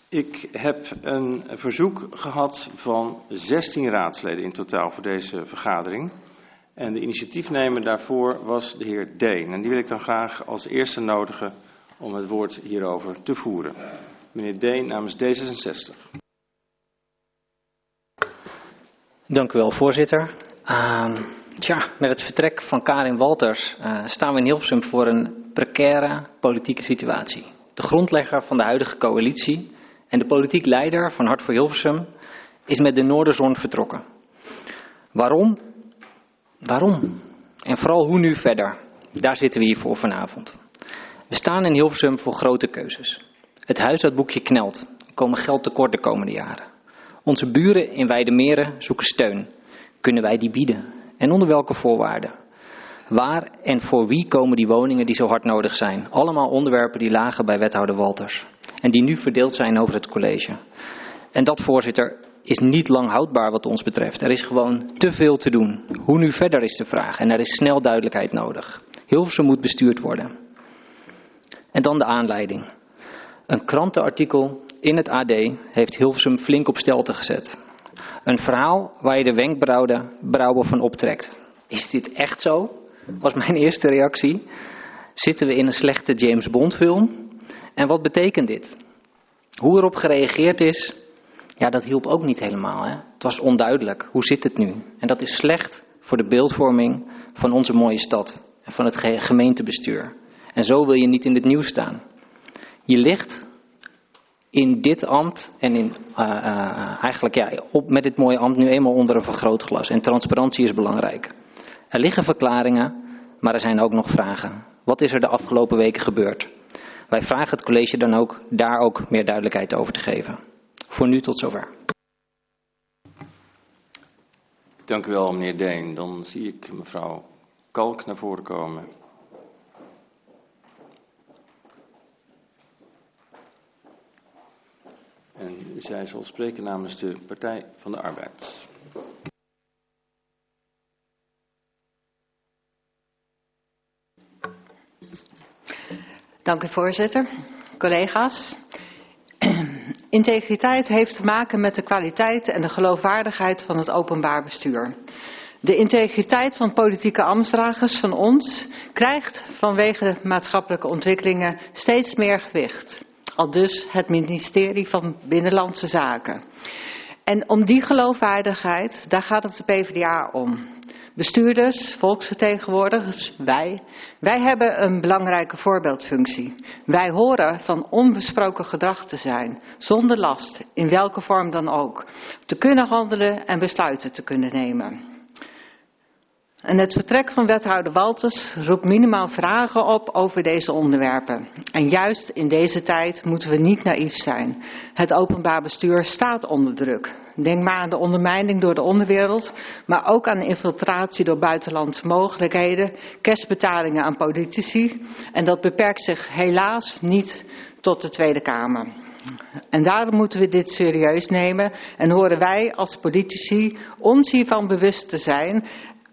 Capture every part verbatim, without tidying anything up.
Ik heb een verzoek gehad van zestien raadsleden in totaal voor deze vergadering. En de initiatiefnemer daarvoor was de heer Deen. En die wil ik dan graag als eerste nodigen om het woord hierover te voeren. Meneer Deen namens D zesenzestig. Dank u wel, voorzitter. Uh, tja, met het vertrek van Karin Walters uh, staan we in Hilversum voor een precaire politieke situatie. De grondlegger van de huidige coalitie en de politiek leider van Hart voor Hilversum is met de Noorderzon vertrokken. Waarom? Waarom? En vooral hoe nu verder? Daar zitten we hier voor vanavond. We staan in Hilversum voor grote keuzes. Het huishoudboekje knelt. Er komen geld tekort de komende jaren. Onze buren in Weidemeren zoeken steun. Kunnen wij die bieden? En onder welke voorwaarden? Waar en voor wie komen die woningen die zo hard nodig zijn? Allemaal onderwerpen die lagen bij wethouder Walters. En die nu verdeeld zijn over het college. En dat, voorzitter, is niet lang houdbaar wat ons betreft. Er is gewoon te veel te doen. Hoe nu verder is de vraag. En er is snel duidelijkheid nodig. Hilversum moet bestuurd worden. En dan de aanleiding. Een krantenartikel in het A D heeft Hilversum flink op stelte gezet. Een verhaal waar je de wenkbrauwen van optrekt. Is dit echt zo? Was mijn eerste reactie. Zitten we in een slechte James Bond film? En wat betekent dit? Hoe erop gereageerd is, ja, dat hielp ook niet helemaal. Hè? Het was onduidelijk. Hoe zit het nu? En dat is slecht voor de beeldvorming van onze mooie stad en van het gemeentebestuur. En zo wil je niet in het nieuws staan. Je ligt in dit ambt en in, uh, uh, eigenlijk ja, op, met dit mooie ambt nu eenmaal onder een vergrootglas. En transparantie is belangrijk. Er liggen verklaringen, maar er zijn ook nog vragen. Wat is er de afgelopen weken gebeurd? Wij vragen het college dan ook daar ook meer duidelijkheid over te geven. Voor nu tot zover. Dank u wel, meneer Deen. Dan zie ik mevrouw Kalk naar voren komen. En zij zal spreken namens de Partij van de Arbeid. Dank u, voorzitter. Collega's. Integriteit heeft te maken met de kwaliteit en de geloofwaardigheid van het openbaar bestuur. De integriteit van politieke ambtsdragers van ons krijgt vanwege maatschappelijke ontwikkelingen steeds meer gewicht. Aldus het ministerie van Binnenlandse Zaken. En om die geloofwaardigheid, daar gaat het de PvdA om. Bestuurders, volksvertegenwoordigers, wij, wij hebben een belangrijke voorbeeldfunctie. Wij horen van onbesproken gedrag te zijn, zonder last, in welke vorm dan ook. Te kunnen handelen en besluiten te kunnen nemen. En het vertrek van wethouder Walters roept minimaal vragen op over deze onderwerpen. En juist in deze tijd moeten we niet naïef zijn. Het openbaar bestuur staat onder druk. Denk maar aan de ondermijning door de onderwereld, maar ook aan infiltratie door buitenlandse mogelijkheden, kerstbetalingen aan politici. En dat beperkt zich helaas niet tot de Tweede Kamer. En daarom moeten we dit serieus nemen en horen wij als politici ons hiervan bewust te zijn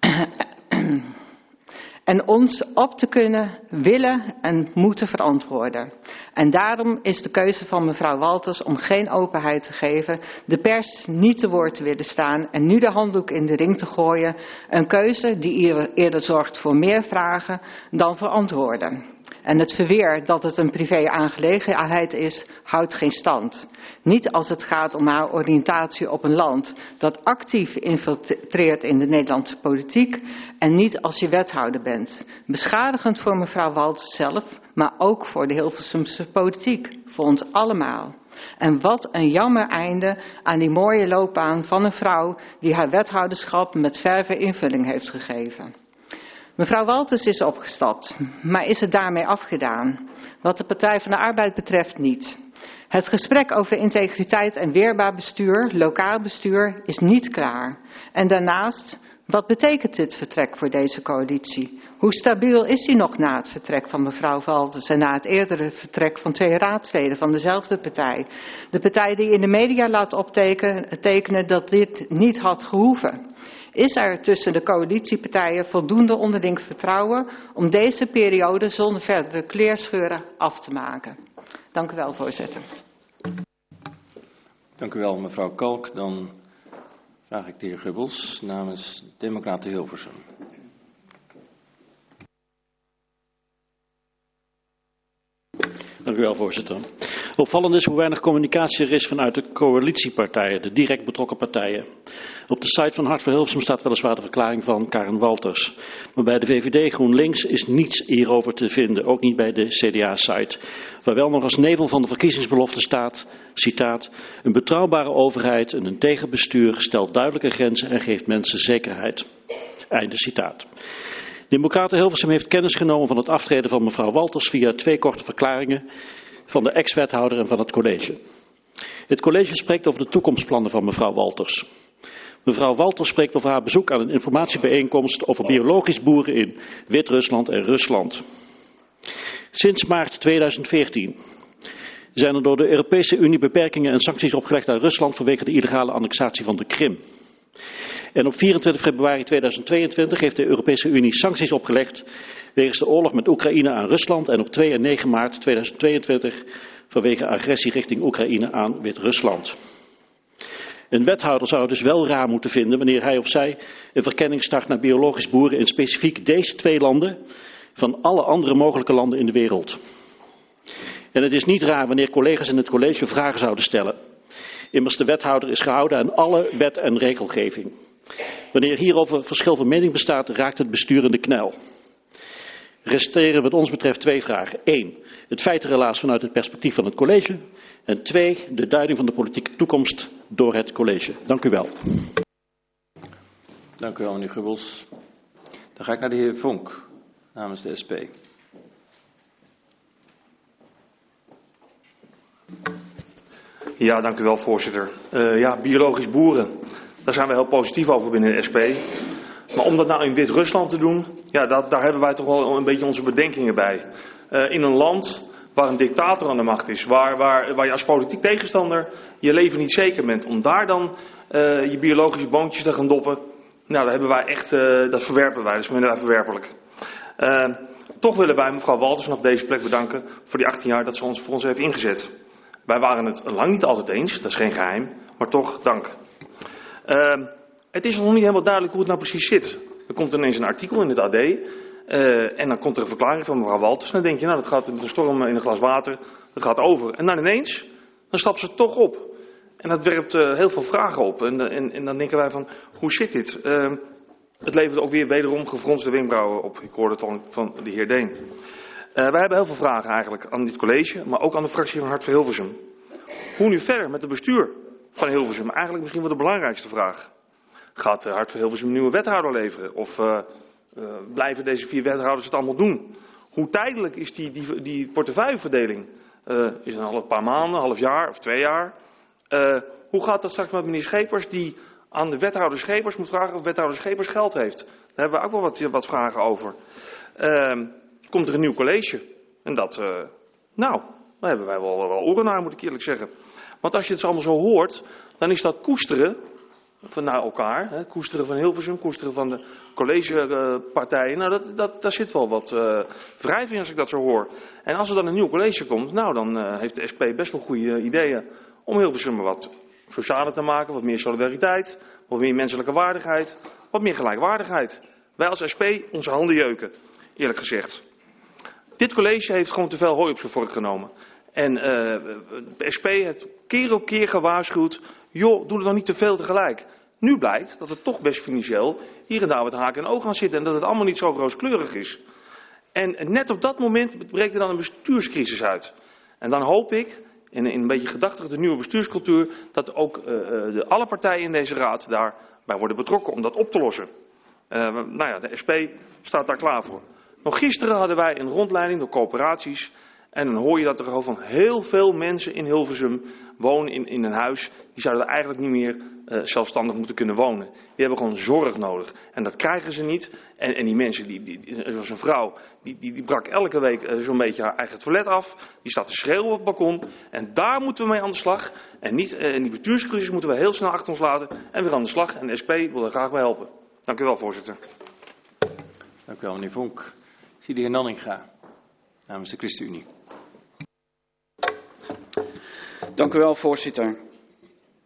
en ons op te kunnen, willen en moeten verantwoorden. En daarom is de keuze van mevrouw Walters om geen openheid te geven, de pers niet te woord te willen staan en nu de handdoek in de ring te gooien, een keuze die eerder zorgt voor meer vragen dan voor antwoorden. En het verweer dat het een privé-aangelegenheid is, houdt geen stand. Niet als het gaat om haar oriëntatie op een land dat actief infiltreert in de Nederlandse politiek en niet als je wethouder bent. Beschadigend voor mevrouw Walters zelf, maar ook voor de Hilversumse politiek, voor ons allemaal. En wat een jammer einde aan die mooie loopbaan van een vrouw die haar wethouderschap met verve invulling heeft gegeven. Mevrouw Walters is opgestapt, maar is het daarmee afgedaan? Wat de Partij van de Arbeid betreft niet. Het gesprek over integriteit en weerbaar bestuur, lokaal bestuur, is niet klaar. En daarnaast, wat betekent dit vertrek voor deze coalitie? Hoe stabiel is die nog na het vertrek van mevrouw Walters en na het eerdere vertrek van twee raadsleden van dezelfde partij? De partij die in de media laat optekenen dat dit niet had gehoeven. Is er tussen de coalitiepartijen voldoende onderling vertrouwen om deze periode zonder verdere kleerscheuren af te maken? Dank u wel, voorzitter. Dank u wel, mevrouw Kalk. Dan vraag ik de heer Gubbels namens Democraten Hilversum. Dank u wel, voorzitter. Opvallend is hoe weinig communicatie er is vanuit de coalitiepartijen, de direct betrokken partijen. Op de site van Hart voor Hilversum staat weliswaar de verklaring van Karen Walters. Maar bij de V V D GroenLinks is niets hierover te vinden, ook niet bij de C D A-site. Waar wel nog als nevel van de verkiezingsbelofte staat, citaat, een betrouwbare overheid en een tegenbestuur stelt duidelijke grenzen en geeft mensen zekerheid. Einde citaat. Democraten Hilversum heeft kennis genomen van het aftreden van mevrouw Walters via twee korte verklaringen van de ex-wethouder en van het college. Het college spreekt over de toekomstplannen van mevrouw Walters. Mevrouw Walters spreekt over haar bezoek aan een informatiebijeenkomst over biologisch boeren in Wit-Rusland en Rusland. Sinds maart tweeduizend veertien zijn er door de Europese Unie beperkingen en sancties opgelegd aan Rusland vanwege de illegale annexatie van de Krim. En op vierentwintig februari tweeduizend tweeëntwintig heeft de Europese Unie sancties opgelegd wegens de oorlog met Oekraïne aan Rusland en op twee en negen maart tweeduizend tweeëntwintig vanwege agressie richting Oekraïne aan Wit-Rusland. Een wethouder zou dus wel raar moeten vinden wanneer hij of zij een verkenning start naar biologisch boeren in specifiek deze twee landen van alle andere mogelijke landen in de wereld. En het is niet raar wanneer collega's in het college vragen zouden stellen. Immers de wethouder is gehouden aan alle wet en regelgeving. Wanneer hierover verschil van mening bestaat, raakt het bestuur in de knel. Resteren wat ons betreft twee vragen. Eén, het feitenrelaas vanuit het perspectief van het college. En twee, de duiding van de politieke toekomst door het college. Dank u wel. Dank u wel, meneer Gubbels. Dan ga ik naar de heer Vonk namens de S P. Ja, dank u wel, voorzitter. Uh, ja, biologisch boeren, daar zijn we heel positief over binnen de S P. Maar om dat nou in Wit-Rusland te doen, ja, dat, daar hebben wij toch wel een beetje onze bedenkingen bij. Uh, in een land waar een dictator aan de macht is, waar, waar, waar je als politiek tegenstander je leven niet zeker bent, om daar dan uh, je biologische boontjes te gaan doppen, nou, dat hebben wij echt, uh, dat verwerpen wij, dat is minder verwerpelijk. Uh, toch willen wij mevrouw Walters vanaf deze plek bedanken voor die achttien jaar dat ze ons voor ons heeft ingezet. Wij waren het lang niet altijd eens, dat is geen geheim, maar toch dank. Uh, het is nog niet helemaal duidelijk hoe het nou precies zit. Er komt ineens een artikel in het A D uh, en dan komt er een verklaring van mevrouw Walters. En dan denk je, nou dat gaat met een storm in een glas water, dat gaat over. En dan ineens, dan stapt ze toch op. En dat werpt uh, heel veel vragen op. En, en, en dan denken wij van, hoe zit dit? Uh, het levert ook weer wederom gefronste wenkbrauwen op. Ik hoorde het al van de heer Deen. Uh, wij hebben heel veel vragen eigenlijk aan dit college, maar ook aan de fractie van Hart voor Hilversum. Hoe nu verder met het bestuur van Hilversum? Eigenlijk misschien wel de belangrijkste vraag. Gaat uh, Hart voor Hilversum een nieuwe wethouder leveren? Of uh, uh, blijven deze vier wethouders het allemaal doen? Hoe tijdelijk is die, die, die portefeuilleverdeling? Uh, is het al een paar maanden, een half jaar of twee jaar? Uh, hoe gaat dat straks met meneer Schepers die aan de wethouder Schepers moet vragen of wethouder Schepers geld heeft? Daar hebben we ook wel wat, wat vragen over. Uh, Komt er een nieuw college. En dat, uh, nou, daar hebben wij wel, wel oren naar, moet ik eerlijk zeggen. Want als je het allemaal zo hoort, dan is dat koesteren van naar elkaar. Hè, koesteren van Hilversum, koesteren van de collegepartijen. Nou, dat, dat, daar zit wel wat uh, wrijving in als ik dat zo hoor. En als er dan een nieuw college komt, nou, dan uh, heeft de S P best wel goede uh, ideeën om Hilversum wat socialer te maken. Wat meer solidariteit, wat meer menselijke waardigheid, wat meer gelijkwaardigheid. Wij als S P, onze handen jeuken, eerlijk gezegd. Dit college heeft gewoon te veel hooi op zijn vork genomen. En uh, de S P heeft keer op keer gewaarschuwd, joh, doe het nog niet te veel tegelijk. Nu blijkt dat het toch best financieel hier en daar wat haken en ogen aan zitten en dat het allemaal niet zo rooskleurig is. En net op dat moment breekt er dan een bestuurscrisis uit. En dan hoop ik, in een beetje gedachtig de nieuwe bestuurscultuur, dat ook uh, de, alle partijen in deze raad daarbij worden betrokken om dat op te lossen. Uh, nou ja, de S P staat daar klaar voor. Nog gisteren hadden wij een rondleiding door coöperaties. En dan hoor je dat er gewoon van heel veel mensen in Hilversum wonen in, in een huis. Die zouden er eigenlijk niet meer uh, zelfstandig moeten kunnen wonen. Die hebben gewoon zorg nodig. En dat krijgen ze niet. En, en die mensen, die, die, die, zoals een vrouw, die, die, die brak elke week uh, zo'n beetje haar eigen toilet af. Die staat te schreeuwen op het balkon. En daar moeten we mee aan de slag. En niet, uh, in die bestuurscrisis moeten we heel snel achter ons laten. En weer aan de slag. En de S P wil er graag bij helpen. Dank u wel, voorzitter. Dank u wel, meneer Vonk. Ik zie de heer Nanninga namens de ChristenUnie. Dank u wel, voorzitter.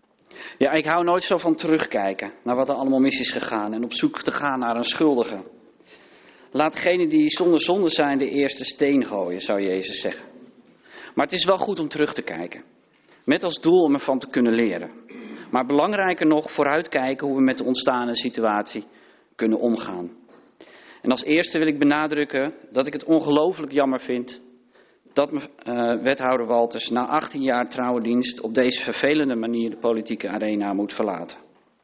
Ja, ik hou nooit zo van terugkijken naar wat er allemaal mis is gegaan en op zoek te gaan naar een schuldige. Laat degenen die zonder zonde zijn de eerste steen gooien, zou Jezus zeggen. Maar het is wel goed om terug te kijken. Met als doel om ervan te kunnen leren. Maar belangrijker nog, vooruitkijken hoe we met de ontstane situatie kunnen omgaan. En als eerste wil ik benadrukken dat ik het ongelooflijk jammer vind dat uh, wethouder Walters na achttien jaar trouwe dienst op deze vervelende manier de politieke arena moet verlaten.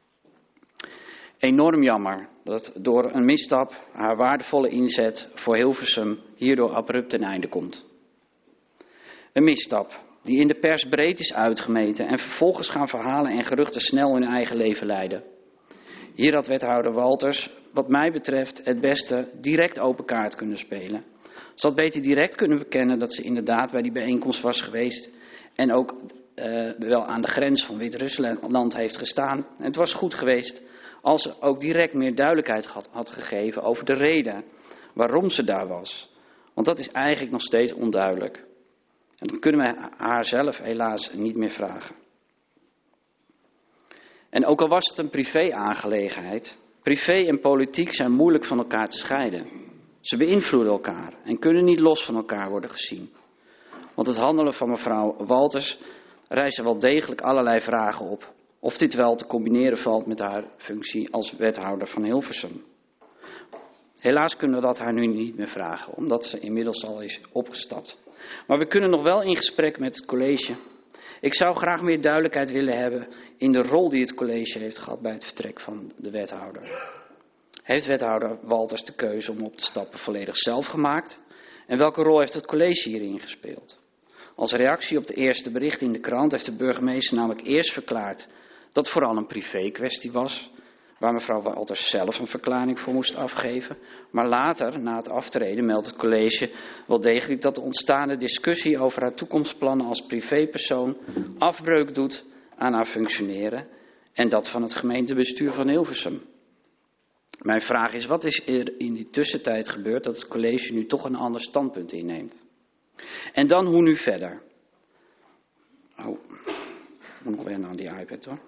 Enorm jammer dat door een misstap haar waardevolle inzet voor Hilversum hierdoor abrupt ten einde komt. Een misstap die in de pers breed is uitgemeten en vervolgens gaan verhalen en geruchten snel hun eigen leven leiden. Hier had wethouder Walters, wat mij betreft, het beste direct open kaart kunnen spelen. Ze had beter direct kunnen bekennen dat ze inderdaad bij die bijeenkomst was geweest en ook uh, wel aan de grens van Wit-Rusland heeft gestaan. En het was goed geweest als ze ook direct meer duidelijkheid had, had gegeven over de reden waarom ze daar was. Want dat is eigenlijk nog steeds onduidelijk. En dat kunnen we haar zelf helaas niet meer vragen. En ook al was het een privé-aangelegenheid, privé en politiek zijn moeilijk van elkaar te scheiden. Ze beïnvloeden elkaar en kunnen niet los van elkaar worden gezien. Want het handelen van mevrouw Walters rijst wel degelijk allerlei vragen op. Of dit wel te combineren valt met haar functie als wethouder van Hilversum. Helaas kunnen we dat haar nu niet meer vragen, omdat ze inmiddels al is opgestapt. Maar we kunnen nog wel in gesprek met het college. Ik zou graag meer duidelijkheid willen hebben in de rol die het college heeft gehad bij het vertrek van de wethouder. Heeft wethouder Walters de keuze om op te stappen volledig zelf gemaakt? En welke rol heeft het college hierin gespeeld? Als reactie op de eerste bericht in de krant heeft de burgemeester namelijk eerst verklaard dat het vooral een privé kwestie was, waar mevrouw Walters zelf een verklaring voor moest afgeven. Maar later, na het aftreden, meldt het college wel degelijk dat de ontstaande discussie over haar toekomstplannen als privépersoon afbreuk doet aan haar functioneren en dat van het gemeentebestuur van Hilversum. Mijn vraag is, wat is er in die tussentijd gebeurd dat het college nu toch een ander standpunt inneemt? En dan hoe nu verder? Oh, ik moet nog wennen aan die iPad hoor.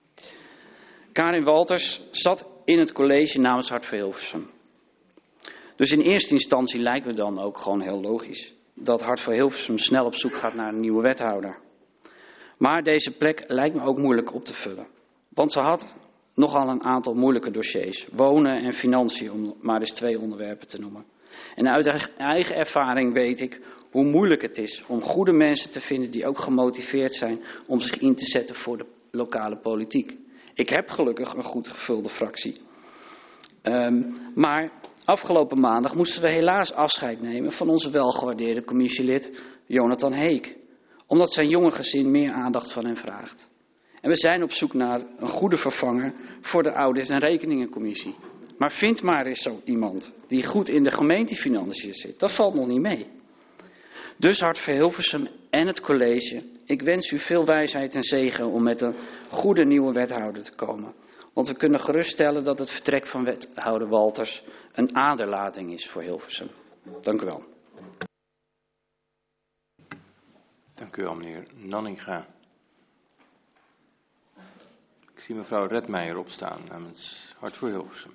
Karin Walters zat in het college namens Hart voor Hilversum. Dus in eerste instantie lijkt me dan ook gewoon heel logisch dat Hart voor Hilversum snel op zoek gaat naar een nieuwe wethouder. Maar deze plek lijkt me ook moeilijk op te vullen. Want ze had nogal een aantal moeilijke dossiers. Wonen en financiën, om maar eens twee onderwerpen te noemen. En uit eigen ervaring weet ik hoe moeilijk het is om goede mensen te vinden die ook gemotiveerd zijn om zich in te zetten voor de lokale politiek. Ik heb gelukkig een goed gevulde fractie. Um, maar afgelopen maandag moesten we helaas afscheid nemen van onze welgewaardeerde commissielid Jonathan Heek. Omdat zijn jonge gezin meer aandacht van hem vraagt. En we zijn op zoek naar een goede vervanger voor de audit- en rekeningencommissie. Maar vind maar eens zo iemand die goed in de gemeentefinanciën zit. Dat valt nog niet mee. Dus Hart voor Hilversum en het college, ik wens u veel wijsheid en zegen om met een goede nieuwe wethouder te komen. Want we kunnen geruststellen dat het vertrek van wethouder Walters een aderlating is voor Hilversum. Dank u wel. Dank u wel, meneer Nanninga. Ik zie mevrouw Redmeijer opstaan namens Hart voor Hilversum.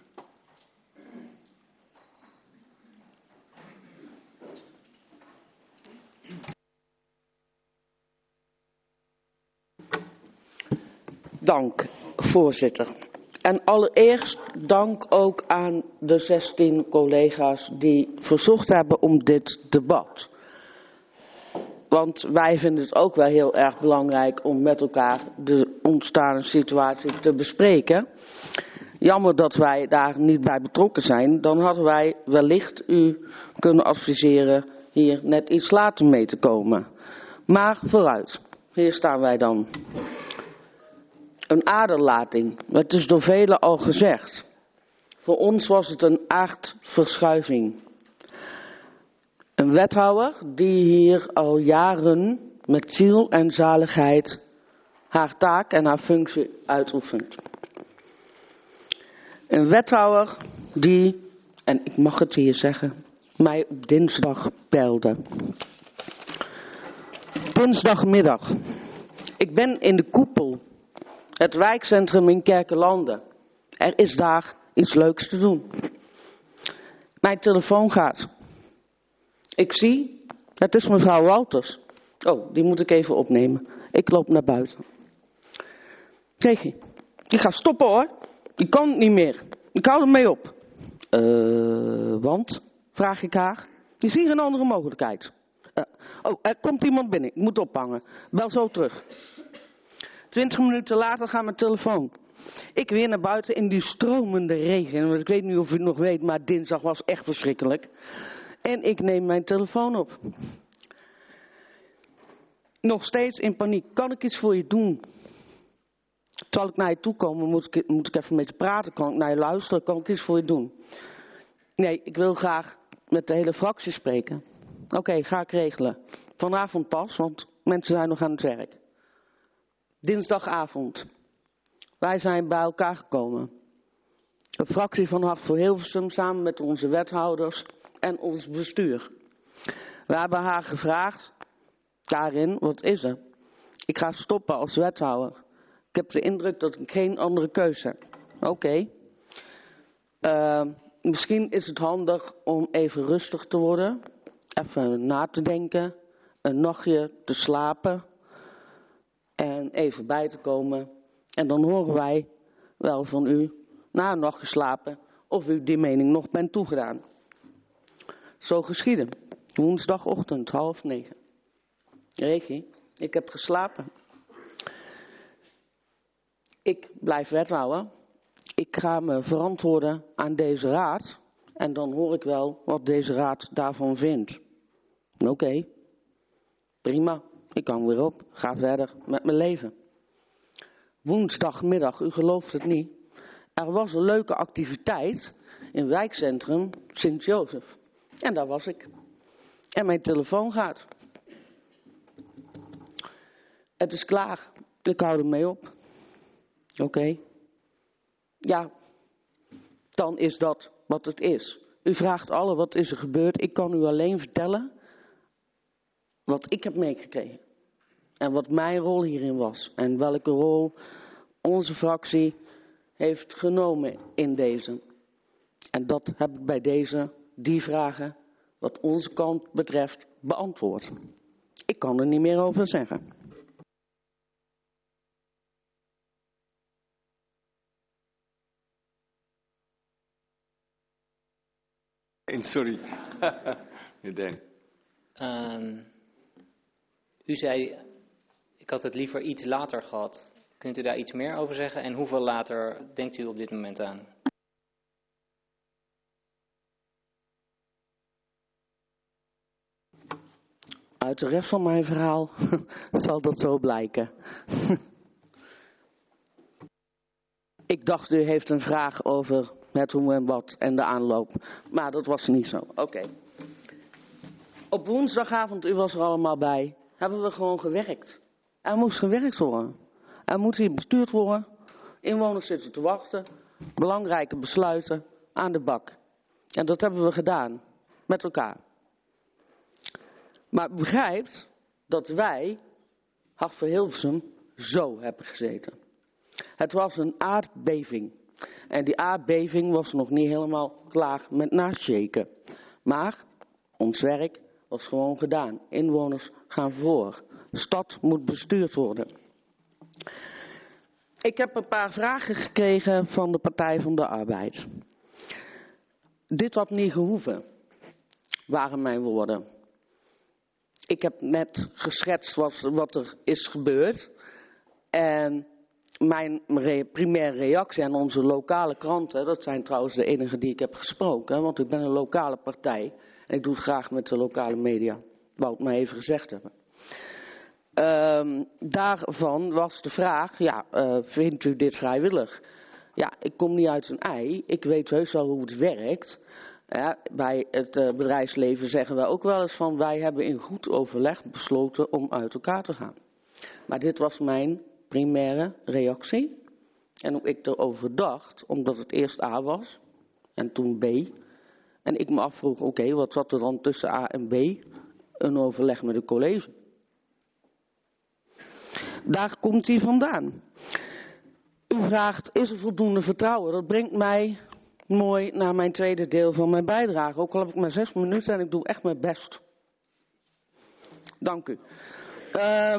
Dank, voorzitter. En allereerst dank ook aan de zestien collega's die verzocht hebben om dit debat. Want wij vinden het ook wel heel erg belangrijk om met elkaar de ontstaande situatie te bespreken. Jammer dat wij daar niet bij betrokken zijn. Dan hadden wij wellicht u kunnen adviseren hier net iets later mee te komen. Maar vooruit, hier staan wij dan. Een aderlating, het is door velen al gezegd. Voor ons was het een aardverschuiving. Een wethouder die hier al jaren met ziel en zaligheid haar taak en haar functie uitoefent. Een wethouder die, en ik mag het hier zeggen, mij op dinsdag belde. Dinsdagmiddag. Ik ben in de koepel Het wijkcentrum in Kerkelanden. Er is daar iets leuks te doen. Mijn telefoon gaat. Ik zie, het is mevrouw Wouters. Oh, die moet ik even opnemen. Ik loop naar buiten. Regie, ik ga stoppen hoor. Ik kan het niet meer. Ik hou ermee op. Uh, want, vraag ik haar. Is hier een andere mogelijkheid? Uh, oh, er komt iemand binnen. Ik moet ophangen. Bel zo terug. Twintig minuten later gaat mijn telefoon. Ik weer naar buiten in die stromende regen. Want ik weet niet of u het nog weet, maar dinsdag was echt verschrikkelijk. En ik neem mijn telefoon op. Nog steeds in paniek. Kan ik iets voor je doen? Zal ik naar je toe komen? Moet ik, moet ik even met je praten? Kan ik naar je luisteren? Kan ik iets voor je doen? Nee, ik wil graag met de hele fractie spreken. Oké, okay, ga ik regelen. Vanavond pas, want mensen zijn nog aan het werk. Dinsdagavond. Wij zijn bij elkaar gekomen. Een fractie van Hart voor Hilversum samen met onze wethouders en ons bestuur. We hebben haar gevraagd, Karin, wat is er? Ik ga stoppen als wethouder. Ik heb de indruk dat ik geen andere keuze heb. Oké. Okay. Uh, misschien is het handig om even rustig te worden. Even na te denken. Een nachtje te slapen. En even bij te komen. En dan horen wij wel van u, na een nacht geslapen, of u die mening nog bent toegedaan. Zo geschieden. Woensdagochtend, half negen. Regie, ik heb geslapen. Ik blijf wethouder. Ik ga me verantwoorden aan deze raad. En dan hoor ik wel wat deze raad daarvan vindt. Oké, okay. Prima. Ik kan weer op. Ga verder met mijn leven. Woensdagmiddag, u gelooft het niet. Er was een leuke activiteit in wijkcentrum Sint-Jozef. En daar was ik. En mijn telefoon gaat. Het is klaar. Ik hou ermee op. Oké. Okay. Ja, dan is dat wat het is. U vraagt alle wat is er gebeurd. Ik kan u alleen vertellen wat ik heb meegekregen. En wat mijn rol hierin was. En welke rol onze fractie heeft genomen in deze. En dat heb ik bij deze, die vragen, wat onze kant betreft, beantwoord. Ik kan er niet meer over zeggen. Sorry. Meneer Deen. Um, u zei, ik had het liever iets later gehad. Kunt u daar iets meer over zeggen? En hoeveel later denkt u op dit moment aan? Uit de rest van mijn verhaal zal dat zo blijken. Ik dacht, u heeft een vraag over het hoe en wat en de aanloop. Maar dat was niet zo. Oké. Okay. Op woensdagavond, u was er allemaal bij, hebben we gewoon gewerkt. Er moest gewerkt worden. Er moet hier bestuurd worden. Inwoners zitten te wachten. Belangrijke besluiten aan de bak. En dat hebben we gedaan. Met elkaar. Maar begrijpt dat wij, Hart voor Hilversum, zo hebben gezeten. Het was een aardbeving. En die aardbeving was nog niet helemaal klaar met nashaken. Maar ons werk was gewoon gedaan. Inwoners gaan voor. De stad moet bestuurd worden. Ik heb een paar vragen gekregen van de Partij van de Arbeid. Dit had niet gehoeven, waren mijn woorden. Ik heb net geschetst wat, wat er is gebeurd. En mijn re- primaire reactie aan onze lokale kranten, dat zijn trouwens de enige die ik heb gesproken, want ik ben een lokale partij en ik doe het graag met de lokale media. Wou ik maar even gezegd hebben. Um, daarvan was de vraag, ja, uh, vindt u dit vrijwillig? Ja, ik kom niet uit een ei, ik weet heus wel hoe het werkt. Ja, bij het uh, bedrijfsleven zeggen we ook wel eens van, wij hebben in goed overleg besloten om uit elkaar te gaan. Maar dit was mijn primaire reactie. En hoe ik erover dacht, omdat het eerst A was en toen B. En ik me afvroeg, oké, okay, wat zat er dan tussen A en B? Een overleg met een college. Daar komt hij vandaan. U vraagt, is er voldoende vertrouwen? Dat brengt mij mooi naar mijn tweede deel van mijn bijdrage. Ook al heb ik maar zes minuten en ik doe echt mijn best. Dank u. Uh,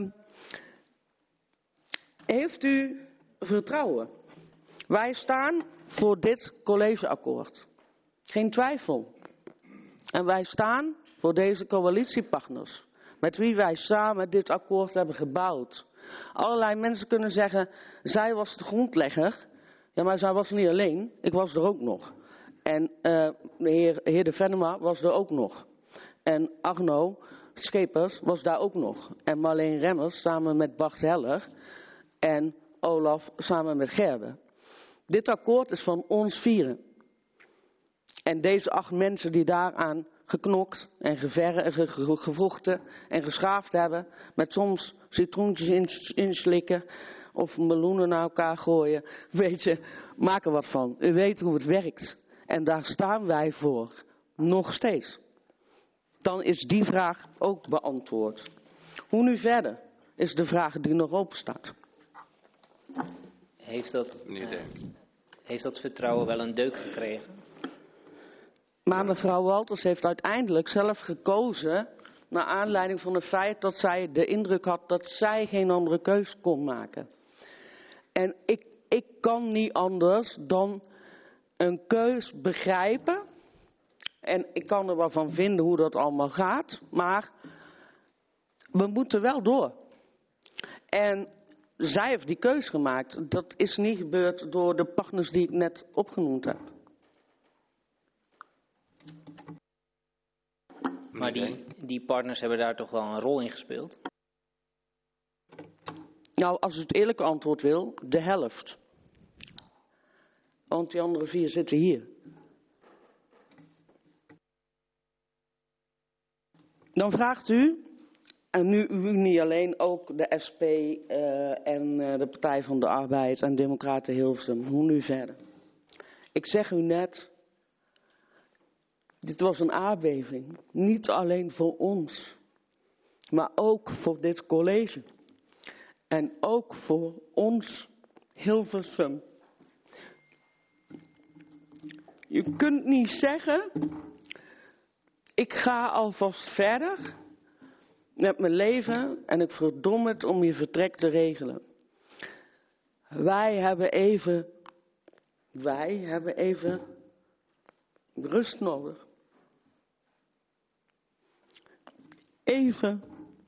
heeft u vertrouwen? Wij staan voor dit collegeakkoord. Geen twijfel. En wij staan voor deze coalitiepartners. Met wie wij samen dit akkoord hebben gebouwd. Allerlei mensen kunnen zeggen, zij was de grondlegger. Ja, maar zij was niet alleen. Ik was er ook nog. En uh, de heer, heer De Venema was er ook nog. En Arno Schepers was daar ook nog. En Marleen Remmers samen met Bart Heller. En Olaf samen met Gerbe. Dit akkoord is van ons vieren. En deze acht mensen die daaraan geknokt en gever, ge, ge, gevochten en geschaafd hebben. Met soms citroentjes inslikken of meloenen naar elkaar gooien. Weet je, maak er wat van. U weet hoe het werkt. En daar staan wij voor. Nog steeds. Dan is die vraag ook beantwoord. Hoe nu verder is de vraag die nog open staat. Heeft dat, uh, heeft dat vertrouwen wel een deuk gekregen? Maar mevrouw Walters heeft uiteindelijk zelf gekozen, naar aanleiding van het feit dat zij de indruk had dat zij geen andere keus kon maken. En ik, ik kan niet anders dan een keus begrijpen. En ik kan er wel van vinden hoe dat allemaal gaat, maar we moeten wel door. En zij heeft die keus gemaakt. Dat is niet gebeurd door de partners die ik net opgenoemd heb. Maar die, die partners hebben daar toch wel een rol in gespeeld? Nou, als u het eerlijke antwoord wil, de helft. Want die andere vier zitten hier. Dan vraagt u, en nu u niet alleen, ook de S P uh, en uh, de Partij van de Arbeid en Democraten Hilversum, hoe nu verder? Ik zeg u net, dit was een aardbeving. Niet alleen voor ons, maar ook voor dit college. En ook voor ons Hilversum. Je kunt niet zeggen, ik ga alvast verder met mijn leven en ik verdom het om je vertrek te regelen. Wij hebben even, wij hebben even rust nodig. Even,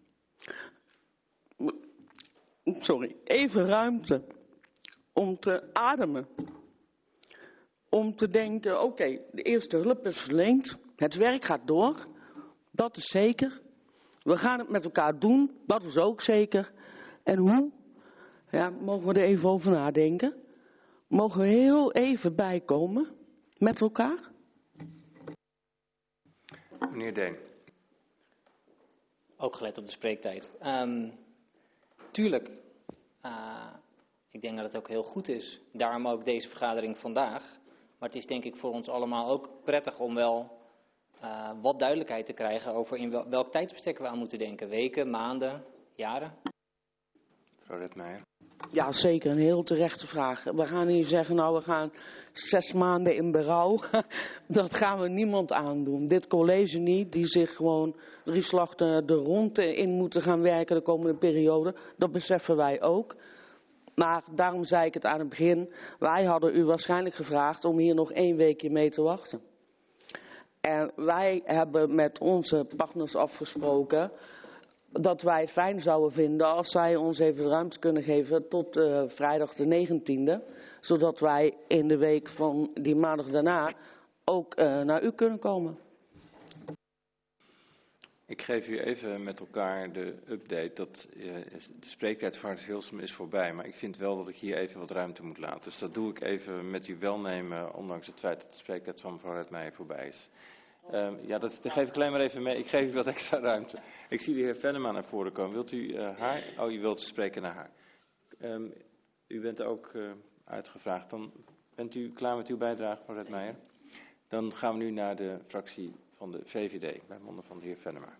sorry, even ruimte om te ademen. Om te denken, oké, okay, de eerste hulp is verleend. Het werk gaat door. Dat is zeker. We gaan het met elkaar doen. Dat is ook zeker. En hoe? Ja, mogen we er even over nadenken? Mogen we heel even bijkomen met elkaar? Meneer Deen. Ook gelet op de spreektijd. Um, tuurlijk. Uh, ik denk dat het ook heel goed is. Daarom ook deze vergadering vandaag. Maar het is denk ik voor ons allemaal ook prettig om wel uh, wat duidelijkheid te krijgen over in wel, welk tijdsbestek we aan moeten denken. Weken, maanden, jaren. Mevrouw Redmeijer. Ja, zeker. Een heel terechte vraag. We gaan niet zeggen, nou we gaan zes maanden in berouw. Dat gaan we niemand aandoen. Dit college niet, die zich gewoon drie slachten de ronde in moeten gaan werken de komende periode. Dat beseffen wij ook. Maar daarom zei ik het aan het begin, wij hadden u waarschijnlijk gevraagd om hier nog één weekje mee te wachten. En wij hebben met onze partners afgesproken dat wij het fijn zouden vinden als zij ons even de ruimte kunnen geven tot uh, vrijdag de negentiende. Zodat wij in de week van die maandag daarna ook uh, naar u kunnen komen. Ik geef u even met elkaar de update dat uh, de spreektijd van het Hilversum is voorbij. Maar ik vind wel dat ik hier even wat ruimte moet laten. Dus dat doe ik even met uw welnemen, ondanks het feit dat de spreektijd van mevrouw Redmeijer voorbij is. Um, ja, dat, dat geef ik alleen maar even mee. Ik geef u wat extra ruimte. Ik zie de heer Venema naar voren komen. Wilt u uh, haar? Oh, u wilt spreken naar haar. Um, u bent ook uh, uitgevraagd. Dan bent u klaar met uw bijdrage, mevrouw Redmeijer? Dan gaan we nu naar de fractie van de V V D, bij monden van de heer Venema.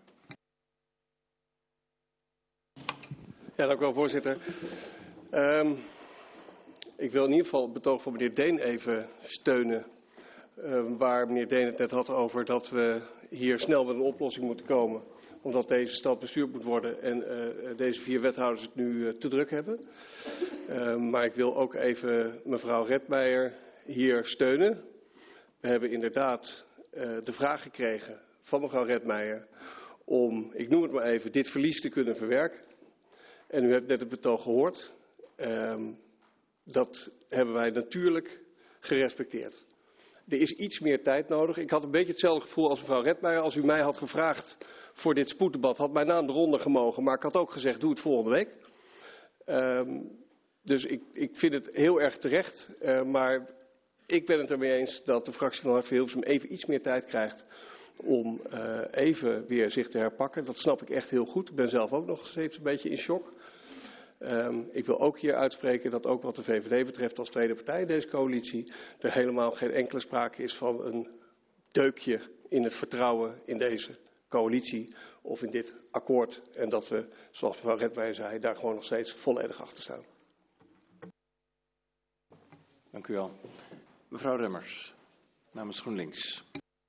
Ja, dank u wel, voorzitter. Um, Ik wil in ieder geval het betoog van meneer Deen even steunen. Uh, waar meneer Deen het net had over dat we hier snel met een oplossing moeten komen. Omdat deze stad bestuurd moet worden en uh, deze vier wethouders het nu uh, te druk hebben. Uh, maar ik wil ook even mevrouw Redmeijer hier steunen. We hebben inderdaad uh, de vraag gekregen van mevrouw Redmeijer om, ik noem het maar even, dit verlies te kunnen verwerken. En u hebt net het betoog gehoord. Uh, dat hebben wij natuurlijk gerespecteerd. Er is iets meer tijd nodig. Ik had een beetje hetzelfde gevoel als mevrouw Redmeijer. Als u mij had gevraagd voor dit spoeddebat, had mijn naam eronder gemogen. Maar ik had ook gezegd, doe het volgende week. Um, dus ik, ik vind het heel erg terecht. Uh, maar ik ben het ermee eens dat de fractie van Hart voor Hilversum even iets meer tijd krijgt om uh, even weer zich te herpakken. Dat snap ik echt heel goed. Ik ben zelf ook nog steeds een beetje in shock. Um, ik wil ook hier uitspreken dat ook wat de V V D betreft als tweede partij in deze coalitie er helemaal geen enkele sprake is van een deukje in het vertrouwen in deze coalitie of in dit akkoord. En dat we, zoals mevrouw Redmeijer zei, daar gewoon nog steeds volledig achter staan. Dank u wel. Mevrouw Remmers, namens GroenLinks.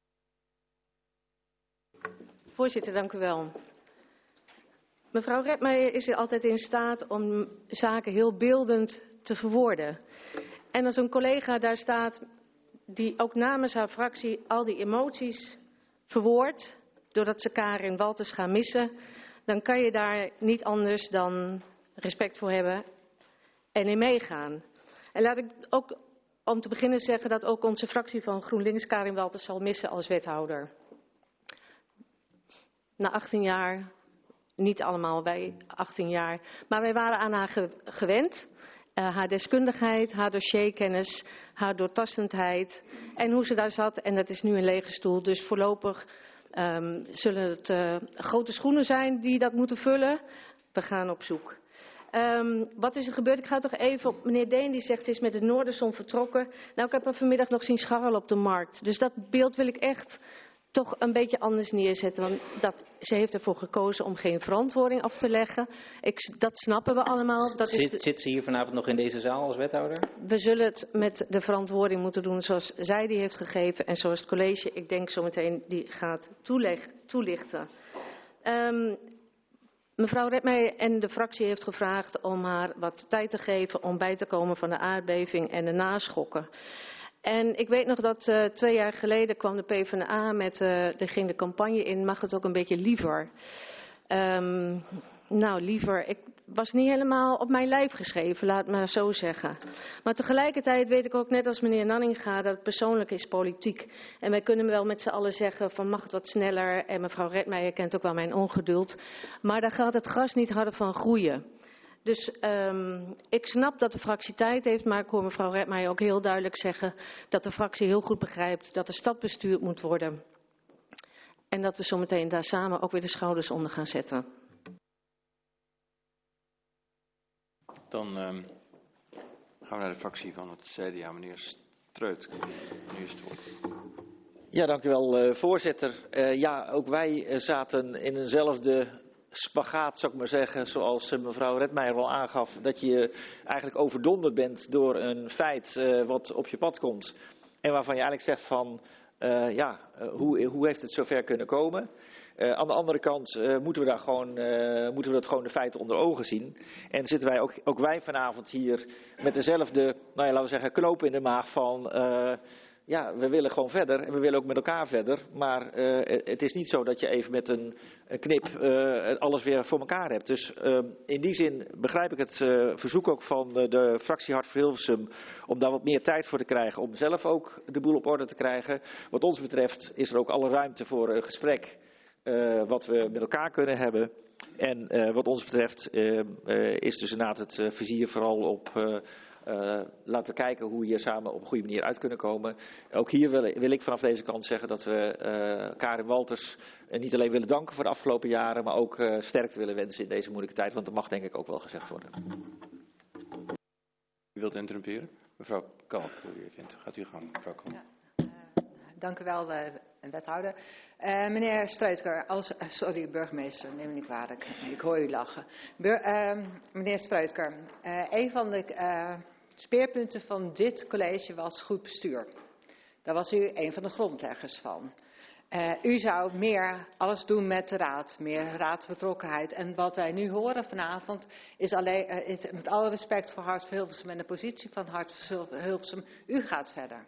Voorzitter, dank u wel. Mevrouw Redmeijer is er altijd in staat om zaken heel beeldend te verwoorden. En als een collega daar staat die ook namens haar fractie al die emoties verwoordt, doordat ze Karin Walters gaan missen, dan kan je daar niet anders dan respect voor hebben en in meegaan. En laat ik ook om te beginnen zeggen dat ook onze fractie van GroenLinks Karin Walters zal missen als wethouder. Na achttien jaar... Niet allemaal bij achttien jaar. Maar wij waren aan haar ge gewend. Uh, haar deskundigheid, haar dossierkennis, haar doortastendheid. En hoe ze daar zat. En dat is nu een lege stoel. Dus voorlopig um, zullen het uh, grote schoenen zijn die dat moeten vullen. We gaan op zoek. Um, wat is er gebeurd? Ik ga toch even op meneer Deen die zegt ze is met de Noorderzon vertrokken. Nou, ik heb haar vanmiddag nog zien scharrelen op de markt. Dus dat beeld wil ik echt toch een beetje anders neerzetten. Want dat, ze heeft ervoor gekozen om geen verantwoording af te leggen. Ik, dat snappen we allemaal. Dat zit, is de, zit ze hier vanavond nog in deze zaal als wethouder? We zullen het met de verantwoording moeten doen zoals zij die heeft gegeven. En zoals het college, ik denk zometeen, die gaat toeleg, toelichten. Um, mevrouw Redmeijer en de fractie heeft gevraagd om haar wat tijd te geven om bij te komen van de aardbeving en de naschokken. En ik weet nog dat uh, twee jaar geleden kwam de PvdA met, uh, er ging de campagne in, mag het ook een beetje liever. Um, nou, liever, ik was niet helemaal op mijn lijf geschreven, laat maar zo zeggen. Maar tegelijkertijd weet ik ook net als meneer Nanninga dat het persoonlijk is politiek. En wij kunnen wel met z'n allen zeggen van mag het wat sneller. En mevrouw Redmeijer kent ook wel mijn ongeduld. Maar daar gaat het gras niet harder van groeien. Dus um, ik snap dat de fractie tijd heeft, maar ik hoor mevrouw Redmeijer ook heel duidelijk zeggen dat de fractie heel goed begrijpt dat de stad bestuurd moet worden. En dat we zometeen daar samen ook weer de schouders onder gaan zetten. Dan um, gaan we naar de fractie van het C D A, meneer Streut. Nu is het woord. Ja, dank u wel, uh, voorzitter. Uh, ja, ook wij uh, zaten in eenzelfde spagaat, zou ik maar zeggen, zoals mevrouw Redmeijer al aangaf, dat je eigenlijk overdonderd bent door een feit uh, wat op je pad komt en waarvan je eigenlijk zegt van, uh, ja, uh, hoe, hoe heeft het zover kunnen komen? Uh, aan de andere kant uh, moeten we daar gewoon, uh, moeten we dat gewoon de feiten onder ogen zien. En zitten wij ook, ook wij vanavond hier met dezelfde, nou ja, laten we zeggen, knoop in de maag van, uh, ja, we willen gewoon verder en we willen ook met elkaar verder. Maar uh, het is niet zo dat je even met een, een knip uh, alles weer voor elkaar hebt. Dus uh, in die zin begrijp ik het uh, verzoek ook van uh, de fractie Hart voor Hilversum om daar wat meer tijd voor te krijgen. Om zelf ook de boel op orde te krijgen. Wat ons betreft is er ook alle ruimte voor een gesprek uh, wat we met elkaar kunnen hebben. En uh, wat ons betreft uh, uh, is dus inderdaad het uh, vizier vooral op Uh, Uh, laten we kijken hoe we hier samen op een goede manier uit kunnen komen. Ook hier wil, wil ik vanaf deze kant zeggen dat we uh, Karin Walters uh, niet alleen willen danken voor de afgelopen jaren, maar ook uh, sterkte willen wensen in deze moeilijke tijd, want dat mag denk ik ook wel gezegd worden. U wilt interrumperen? Mevrouw Kalk, u vindt. Gaat u gang, mevrouw Kalk. Ja, uh, dank u wel, uh, wethouder. Uh, meneer Struitker, als, uh, sorry burgemeester, neem me niet kwalijk, ik hoor u lachen. Bur, uh, meneer Struitker, uh, een van de Uh, speerpunten van dit college was goed bestuur. Daar was u een van de grondleggers van. Uh, u zou meer alles doen met de raad, meer raadsbetrokkenheid. En wat wij nu horen vanavond is, alleen, uh, is met alle respect voor Hart voor Hilversum en de positie van Hart voor Hilversum, u gaat verder.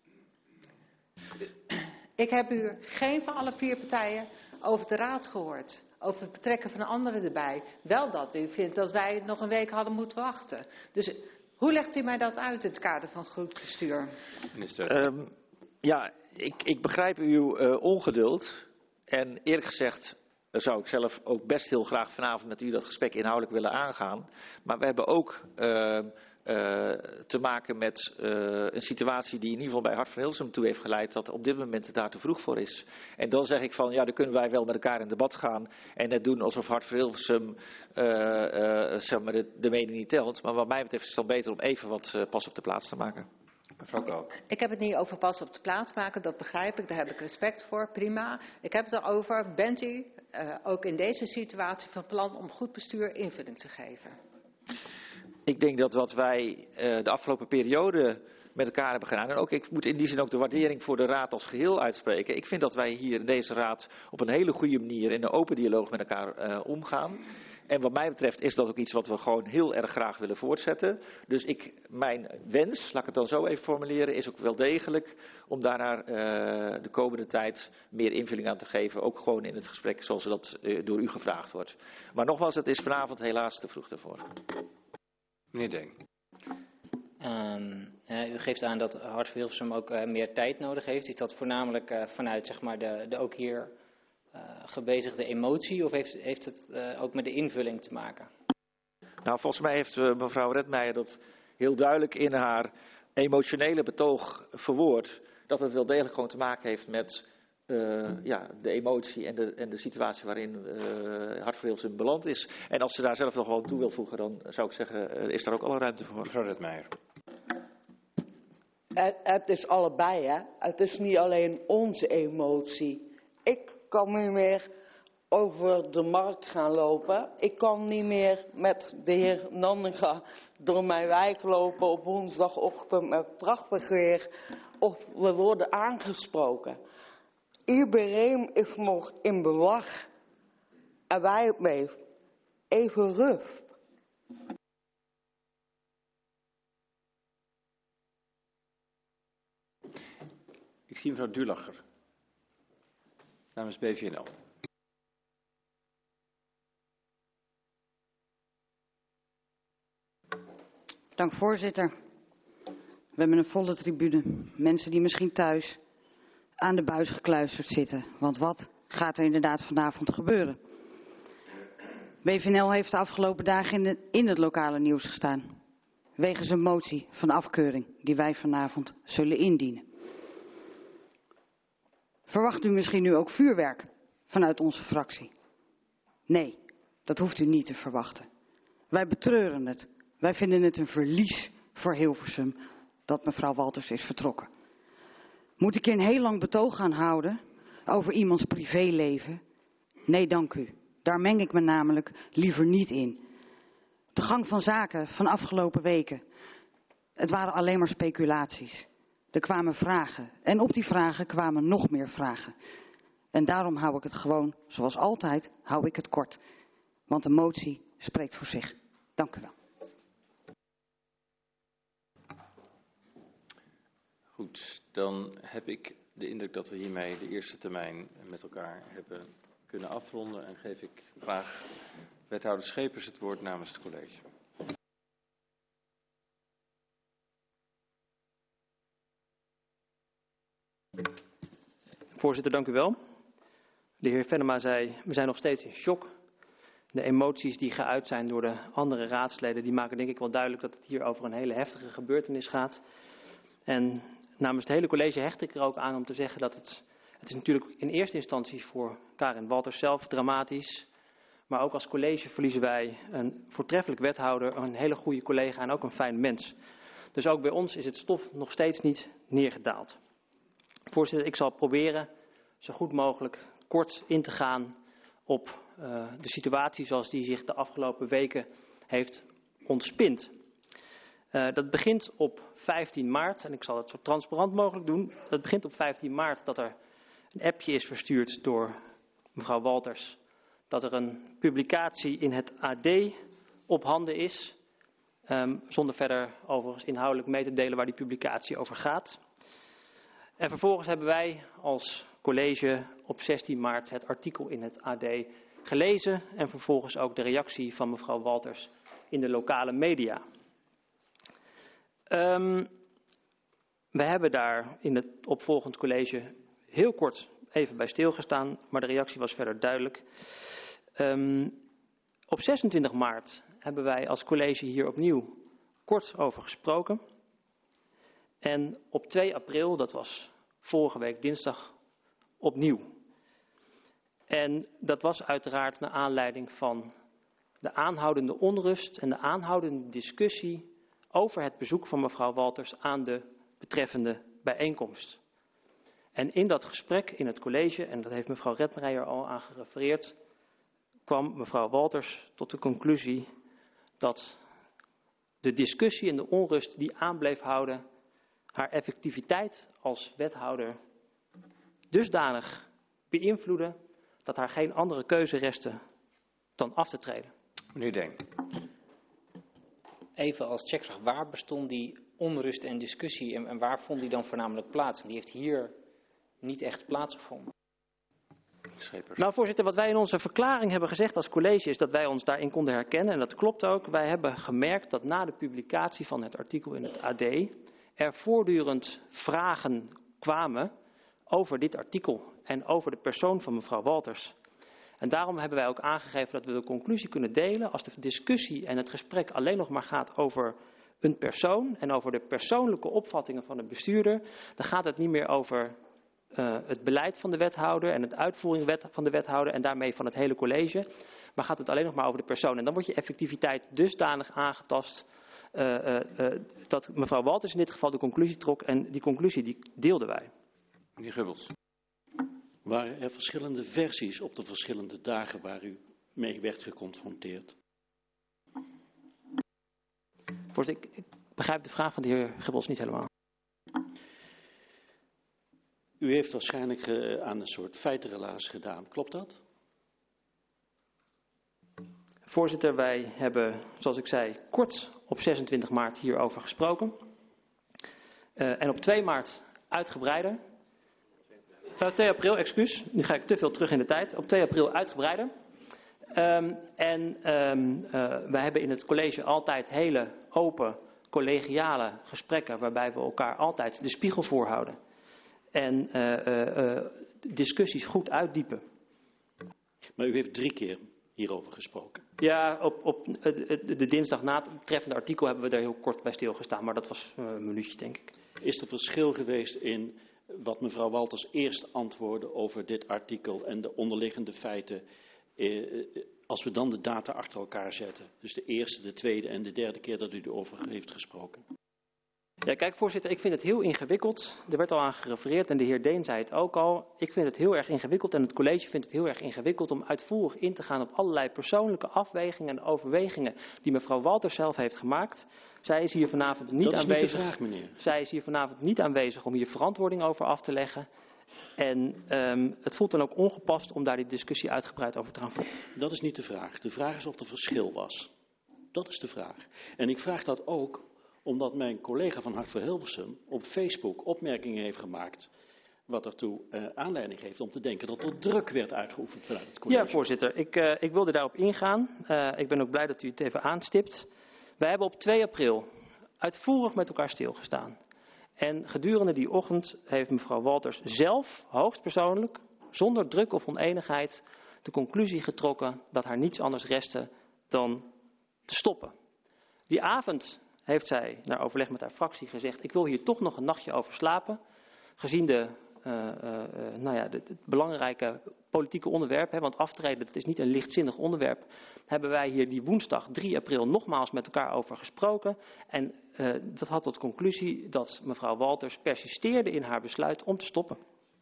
Ik heb u geen van alle vier partijen over de raad gehoord. Over het betrekken van anderen erbij. Wel dat u vindt dat wij nog een week hadden moeten wachten. Dus hoe legt u mij dat uit in het kader van goed bestuur? Minister. Um, ja, ik, ik begrijp uw uh, ongeduld. En eerlijk gezegd zou ik zelf ook best heel graag vanavond met u dat gesprek inhoudelijk willen aangaan. Maar we hebben ook uh, uh, te maken met uh, een situatie die in ieder geval bij Hart voor Hilversum toe heeft geleid dat op dit moment het daar te vroeg voor is. En dan zeg ik van ja, dan kunnen wij wel met elkaar in debat gaan en net doen alsof Hart voor Hilversum uh, uh, zeg maar de, de mening niet telt. Maar wat mij betreft is het dan beter om even wat uh, pas op de plaats te maken. Mevrouw Koop. Ik heb het niet over pas op de plaats maken, dat begrijp ik, daar heb ik respect voor, prima. Ik heb het erover, bent u uh, ook in deze situatie van plan om goed bestuur invulling te geven? Ik denk dat wat wij uh, de afgelopen periode met elkaar hebben gedaan, en ook ik moet in die zin ook de waardering voor de raad als geheel uitspreken. Ik vind dat wij hier in deze raad op een hele goede manier in een open dialoog met elkaar uh, omgaan. En wat mij betreft is dat ook iets wat we gewoon heel erg graag willen voortzetten. Dus ik, mijn wens, laat ik het dan zo even formuleren, is ook wel degelijk om daarnaar uh, de komende tijd meer invulling aan te geven. Ook gewoon in het gesprek zoals dat uh, door u gevraagd wordt. Maar nogmaals, het is vanavond helaas te vroeg daarvoor. Meneer Deen. Um, uh, u geeft aan dat Hart voor Hilversum ook uh, meer tijd nodig heeft. Is dat voornamelijk uh, vanuit zeg maar, de, de ook hier uh, gebezigde emotie of heeft, heeft het uh, ook met de invulling te maken? Nou, volgens mij heeft uh, mevrouw Redmeijer dat heel duidelijk in haar emotionele betoog verwoord. Dat het wel degelijk gewoon te maken heeft met uh, ja, de emotie en de, en de situatie waarin uh, Hart voor Hilversum beland is. En als ze daar zelf nog wel toe wil voegen, dan zou ik zeggen, uh, is daar ook alle ruimte voor. Mevrouw Redmeijer. Het, het is allebei, hè. Het is niet alleen onze emotie. Ik kan niet meer over de markt gaan lopen. Ik kan niet meer met de heer Nanninga door mijn wijk lopen op woensdagochtend met prachtig weer. Of we worden aangesproken. Iedereen is nog in bewacht. En wij het mee. Even rust. Ik zie mevrouw Dulacher. Namens B V N L. Dank voorzitter. We hebben een volle tribune. Mensen die misschien thuis aan de buis gekluisterd zitten. Want wat gaat er inderdaad vanavond gebeuren? B V N L heeft de afgelopen dagen in, de, in het lokale nieuws gestaan. Wegens een motie van afkeuring die wij vanavond zullen indienen. Verwacht u misschien nu ook vuurwerk vanuit onze fractie? Nee, dat hoeft u niet te verwachten. Wij betreuren het. Wij vinden het een verlies voor Hilversum dat mevrouw Walters is vertrokken. Moet ik hier een heel lang betoog gaan houden over iemands privéleven? Nee, dank u. Daar meng ik me namelijk liever niet in. De gang van zaken van afgelopen weken. Het waren alleen maar speculaties. Er kwamen vragen en op die vragen kwamen nog meer vragen. En daarom hou ik het gewoon, zoals altijd, hou ik het kort. Want de motie spreekt voor zich. Dank u wel. Goed, dan heb ik de indruk dat we hiermee de eerste termijn met elkaar hebben kunnen afronden. En geef ik graag wethouder Schepers het woord namens het college. Voorzitter, dank u wel. De heer Venema zei, we zijn nog steeds in shock. De emoties die geuit zijn door de andere raadsleden, die maken denk ik wel duidelijk dat het hier over een hele heftige gebeurtenis gaat. En namens het hele college hecht ik er ook aan om te zeggen dat het, het is natuurlijk in eerste instantie voor Karin Walters zelf dramatisch. Maar ook als college verliezen wij een voortreffelijk wethouder, een hele goede collega en ook een fijn mens. Dus ook bij ons is het stof nog steeds niet neergedaald. Voorzitter, ik zal proberen zo goed mogelijk kort in te gaan op uh, de situatie zoals die zich de afgelopen weken heeft ontspind. Uh, dat begint op vijftien maart, en ik zal het zo transparant mogelijk doen. Dat begint op vijftien maart dat er een appje is verstuurd door mevrouw Walters. Dat er een publicatie in het A D op handen is. Um, zonder verder overigens inhoudelijk mee te delen waar die publicatie over gaat. En vervolgens hebben wij als college op zestien maart het artikel in het A D gelezen. En vervolgens ook de reactie van mevrouw Walters in de lokale media. Um, we hebben daar in het opvolgend college heel kort even bij stilgestaan, maar de reactie was verder duidelijk. Um, op zesentwintig maart hebben wij als college hier opnieuw kort over gesproken. En op twee april, dat was vorige week dinsdag, opnieuw. En dat was uiteraard naar aanleiding van de aanhoudende onrust en de aanhoudende discussie over het bezoek van mevrouw Walters aan de betreffende bijeenkomst. En in dat gesprek in het college, en dat heeft mevrouw Redmeijer al aan gerefereerd, kwam mevrouw Walters tot de conclusie dat de discussie en de onrust die aan bleef houden haar effectiviteit als wethouder dusdanig beïnvloedde dat haar geen andere keuze restte dan af te treden. Meneer Deen. Even als checkvraag, waar bestond die onrust en discussie en, en waar vond die dan voornamelijk plaats? Die heeft hier niet echt plaatsgevonden. Schepers. Nou voorzitter, wat wij in onze verklaring hebben gezegd als college is dat wij ons daarin konden herkennen. En dat klopt ook. Wij hebben gemerkt dat na de publicatie van het artikel in het A D er voortdurend vragen kwamen over dit artikel en over de persoon van mevrouw Walters. En daarom hebben wij ook aangegeven dat we de conclusie kunnen delen als de discussie en het gesprek alleen nog maar gaat over een persoon en over de persoonlijke opvattingen van de bestuurder. Dan gaat het niet meer over uh, het beleid van de wethouder en het uitvoering van de wethouder en daarmee van het hele college. Maar gaat het alleen nog maar over de persoon. En dan wordt je effectiviteit dusdanig aangetast uh, uh, uh, dat mevrouw Walters in dit geval de conclusie trok en die conclusie die deelden wij. Meneer Gubbels. Waren er verschillende versies op de verschillende dagen waar u mee werd geconfronteerd? Voorzitter, ik, ik begrijp de vraag van de heer Gubbels niet helemaal. U heeft waarschijnlijk uh, aan een soort feitenrelaas gedaan, klopt dat? Voorzitter, wij hebben, zoals ik zei, kort op zesentwintig maart hierover gesproken. Uh, en op twee maart uitgebreider. twee april, excuus, nu ga ik te veel terug in de tijd. Op twee april uitgebreider. Um, en um, uh, wij hebben in het college altijd hele open, collegiale gesprekken waarbij we elkaar altijd de spiegel voorhouden. En uh, uh, uh, discussies goed uitdiepen. Maar u heeft drie keer hierover gesproken. Ja, op, op de, de dinsdag na het betreffende artikel hebben we daar heel kort bij stilgestaan. Maar dat was uh, een minuutje, denk ik. Is er verschil geweest in wat mevrouw Walters eerst antwoordde over dit artikel en de onderliggende feiten, eh, als we dan de data achter elkaar zetten? Dus de eerste, de tweede en de derde keer dat u erover heeft gesproken. Ja, kijk voorzitter, ik vind het heel ingewikkeld. Er werd al aan gerefereerd en de heer Deen zei het ook al. Ik vind het heel erg ingewikkeld en het college vindt het heel erg ingewikkeld om uitvoerig in te gaan op allerlei persoonlijke afwegingen en overwegingen die mevrouw Walters zelf heeft gemaakt. Zij is hier vanavond niet dat is aanwezig. Niet de vraag, meneer. Zij is hier vanavond niet aanwezig om hier verantwoording over af te leggen. En um, het voelt dan ook ongepast om daar die discussie uitgebreid over te gaan voeren. Dat is niet de vraag. De vraag is of er verschil was. Dat is de vraag. En ik vraag dat ook omdat mijn collega van Hart voor Hilversum op Facebook opmerkingen heeft gemaakt, wat ertoe uh, aanleiding geeft om te denken dat er druk werd uitgeoefend vanuit het college. Ja, voorzitter. Ik, uh, ik wilde daarop ingaan. Uh, ik ben ook blij dat u het even aanstipt. Wij hebben op twee april uitvoerig met elkaar stilgestaan. En gedurende die ochtend heeft mevrouw Walters zelf, hoogstpersoonlijk, zonder druk of oneenigheid, de conclusie getrokken dat haar niets anders restte dan te stoppen. Die avond heeft zij, naar overleg met haar fractie, gezegd: ik wil hier toch nog een nachtje over slapen. Gezien de, uh, uh, nou ja, de, het belangrijke politieke onderwerp, hè, want aftreden, dat is niet een lichtzinnig onderwerp, hebben wij hier die woensdag drie april nogmaals met elkaar over gesproken. En uh, dat had tot conclusie dat mevrouw Walters persisteerde in haar besluit om te stoppen.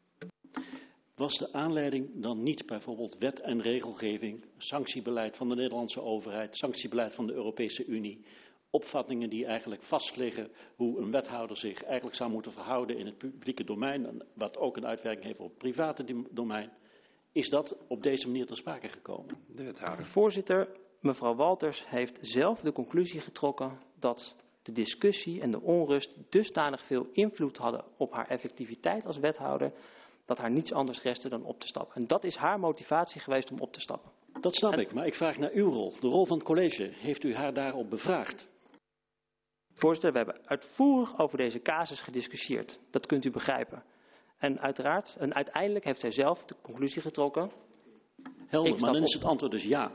Was de aanleiding dan niet bijvoorbeeld wet en regelgeving, sanctiebeleid van de Nederlandse overheid, sanctiebeleid van de Europese Unie, opvattingen die eigenlijk vastleggen hoe een wethouder zich eigenlijk zou moeten verhouden in het publieke domein, wat ook een uitwerking heeft op het private domein. Is dat op deze manier ter sprake gekomen? De wethouder. Voorzitter, mevrouw Walters heeft zelf de conclusie getrokken dat de discussie en de onrust dusdanig veel invloed hadden op haar effectiviteit als wethouder, dat haar niets anders restte dan op te stappen. En dat is haar motivatie geweest om op te stappen. Dat snap en... ik, maar ik vraag naar uw rol, de rol van het college. Heeft u haar daarop bevraagd? Voorzitter, we hebben uitvoerig over deze casus gediscussieerd. Dat kunt u begrijpen. En uiteraard, en uiteindelijk heeft zij zelf de conclusie getrokken. Helder, maar dan is het antwoord dus ja.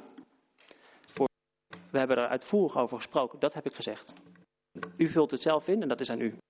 We hebben er uitvoerig over gesproken, dat heb ik gezegd. U vult het zelf in en dat is aan u.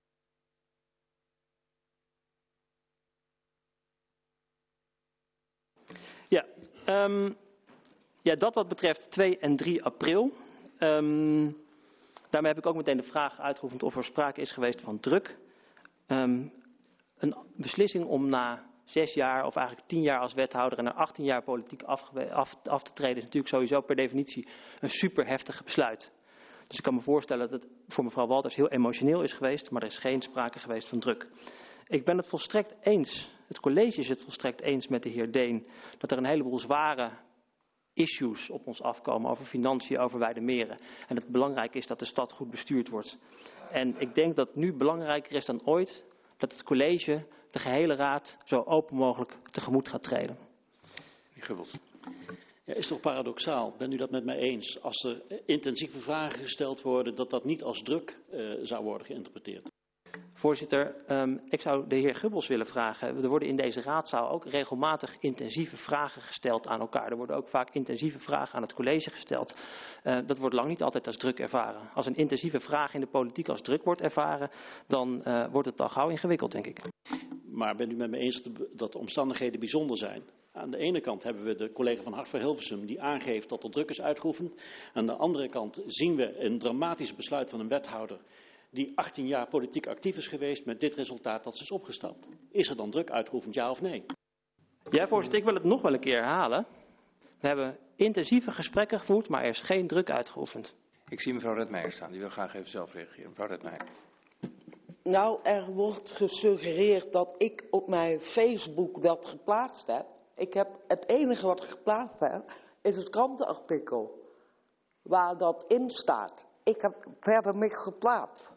Ja, um, ja, dat wat betreft twee en drie april. Um, daarmee heb ik ook meteen de vraag uitgeoefend of er sprake is geweest van druk. Um, een beslissing om na zes jaar of eigenlijk tien jaar als wethouder en na achttien jaar politiek afge- af, af te treden is natuurlijk sowieso per definitie een super heftig besluit. Dus ik kan me voorstellen dat het voor mevrouw Walters heel emotioneel is geweest, maar er is geen sprake geweest van druk. Ik ben het volstrekt eens, het college is het volstrekt eens met de heer Deen, dat er een heleboel zware issues op ons afkomen over financiën, over Weidemeren. En dat het belangrijk is dat de stad goed bestuurd wordt. En ik denk dat het nu belangrijker is dan ooit dat het college de gehele raad zo open mogelijk tegemoet gaat treden. Gebbels. Ja, is toch paradoxaal, bent u dat met mij eens, als er intensieve vragen gesteld worden, dat dat niet als druk uh, zou worden geïnterpreteerd? Voorzitter, um, ik zou de heer Gubbels willen vragen. Er worden in deze raadzaal ook regelmatig intensieve vragen gesteld aan elkaar. Er worden ook vaak intensieve vragen aan het college gesteld. Uh, dat wordt lang niet altijd als druk ervaren. Als een intensieve vraag in de politiek als druk wordt ervaren, dan uh, wordt het al gauw ingewikkeld, denk ik. Maar bent u met me eens dat de, dat de omstandigheden bijzonder zijn? Aan de ene kant hebben we de collega van Hart voor Hilversum die aangeeft dat er druk is uitgeoefend. Aan de andere kant zien we een dramatisch besluit van een wethouder die achttien jaar politiek actief is geweest met dit resultaat dat ze is opgestapt. Is er dan druk uitgeoefend, ja of nee? Ja, voorzitter, ik wil het nog wel een keer herhalen. We hebben intensieve gesprekken gevoerd, maar er is geen druk uitgeoefend. Ik zie mevrouw Redmeijer staan, die wil graag even zelf reageren. Mevrouw Redmeijer. Nou, er wordt gesuggereerd dat ik op mijn Facebook dat geplaatst heb. Ik heb het enige wat ik geplaatst heb, is het krantenartikel waar dat in staat. Ik heb verder niks geplaatst.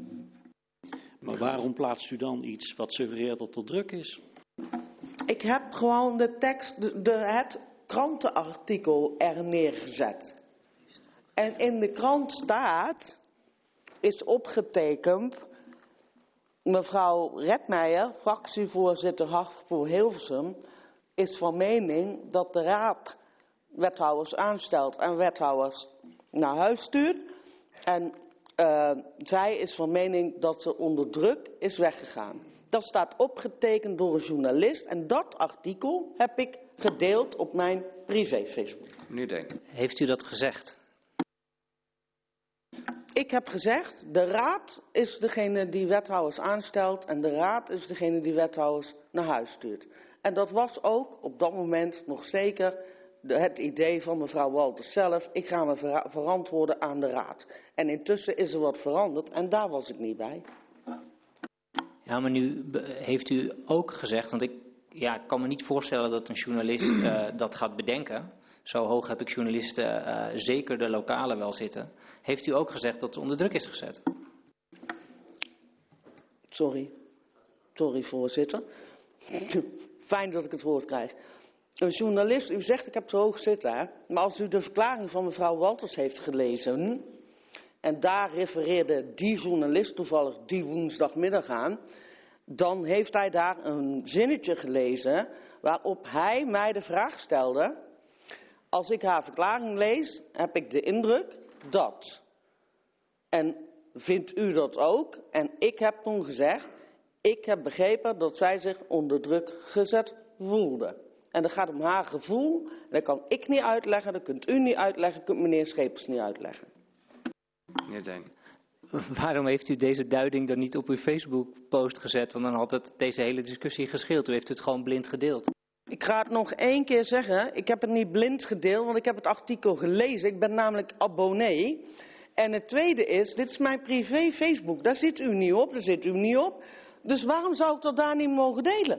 Maar waarom plaatst u dan iets wat suggereert dat er druk is? Ik heb gewoon de tekst, de, de, het krantenartikel er neergezet. En in de krant staat, is opgetekend, mevrouw Redmeijer, fractievoorzitter Hart voor Hilversum, is van mening dat de raad wethouders aanstelt en wethouders naar huis stuurt. En uh, zij is van mening dat ze onder druk is weggegaan. Dat staat opgetekend door een journalist en dat artikel heb ik gedeeld op mijn privé Facebook. Meneer Deen. Heeft u dat gezegd? Ik heb gezegd, de raad is degene die wethouders aanstelt en de raad is degene die wethouders naar huis stuurt. En dat was ook op dat moment nog zeker het idee van mevrouw Walters zelf. Ik ga me ver- verantwoorden aan de raad. En intussen is er wat veranderd en daar was ik niet bij. Ja, maar nu heeft u ook gezegd, want ik ja, kan me niet voorstellen dat een journalist uh, dat gaat bedenken. Zo hoog heb ik journalisten, uh, zeker de lokale, wel zitten. Heeft u ook gezegd dat het onder druk is gezet? Sorry. Sorry, voorzitter. Fijn dat ik het woord krijg. Een journalist, u zegt ik heb zo hoog zitten, hè? Maar als u de verklaring van mevrouw Walters heeft gelezen, en daar refereerde die journalist toevallig die woensdagmiddag aan, dan heeft hij daar een zinnetje gelezen waarop hij mij de vraag stelde. Als ik haar verklaring lees, heb ik de indruk dat. En vindt u dat ook? En ik heb toen gezegd, ik heb begrepen dat zij zich onder druk gezet voelde. En dat gaat om haar gevoel. Dat kan ik niet uitleggen, dat kunt u niet uitleggen, dat kunt meneer Schepers niet uitleggen. Meneer Deen. Waarom heeft u deze duiding dan niet op uw Facebook-post gezet? Want dan had het deze hele discussie gescheeld. U heeft het gewoon blind gedeeld. Ik ga het nog één keer zeggen. Ik heb het niet blind gedeeld, want ik heb het artikel gelezen. Ik ben namelijk abonnee. En het tweede is, dit is mijn privé Facebook, daar zit u niet op, daar zit u niet op. Dus waarom zou ik dat daar niet mogen delen?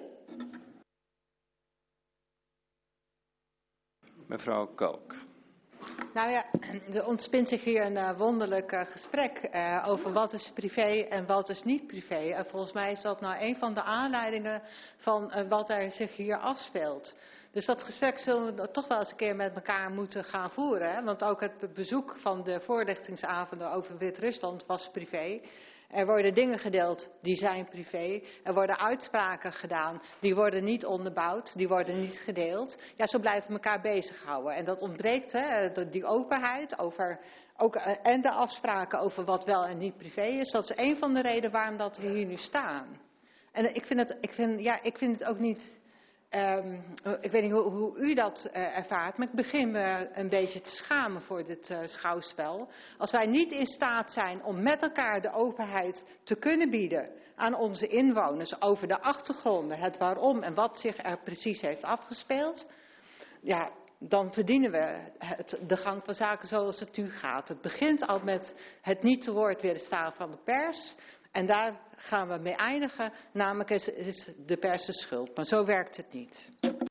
Mevrouw Kalk. Nou ja, er ontspint zich hier een uh, wonderlijk uh, gesprek uh, over wat is privé en wat is niet privé. En volgens mij is dat nou een van de aanleidingen van uh, wat er zich hier afspeelt. Dus dat gesprek zullen we toch wel eens een keer met elkaar moeten gaan voeren. Hè? Want ook het bezoek van de voorlichtingsavonden over Wit-Rusland was privé. Er worden dingen gedeeld die zijn privé. Er worden uitspraken gedaan die worden niet onderbouwd, die worden niet gedeeld. Ja, zo blijven we elkaar bezighouden. En dat ontbreekt, hè, die openheid over, ook, en de afspraken over wat wel en niet privé is. Dat is een van de redenen waarom dat we hier nu staan. En ik vind het, ik vind, ja, ik vind het ook niet... Um, ik weet niet hoe, hoe u dat uh, ervaart, maar ik begin me een beetje te schamen voor dit uh, schouwspel. Als wij niet in staat zijn om met elkaar de openheid te kunnen bieden aan onze inwoners over de achtergronden, het waarom en wat zich er precies heeft afgespeeld, ja, dan verdienen we het, de gang van zaken zoals het nu gaat. Het begint al met het niet te woord willen staan van de pers. En daar gaan we mee eindigen, namelijk is, is de pers de schuld. Maar zo werkt het niet.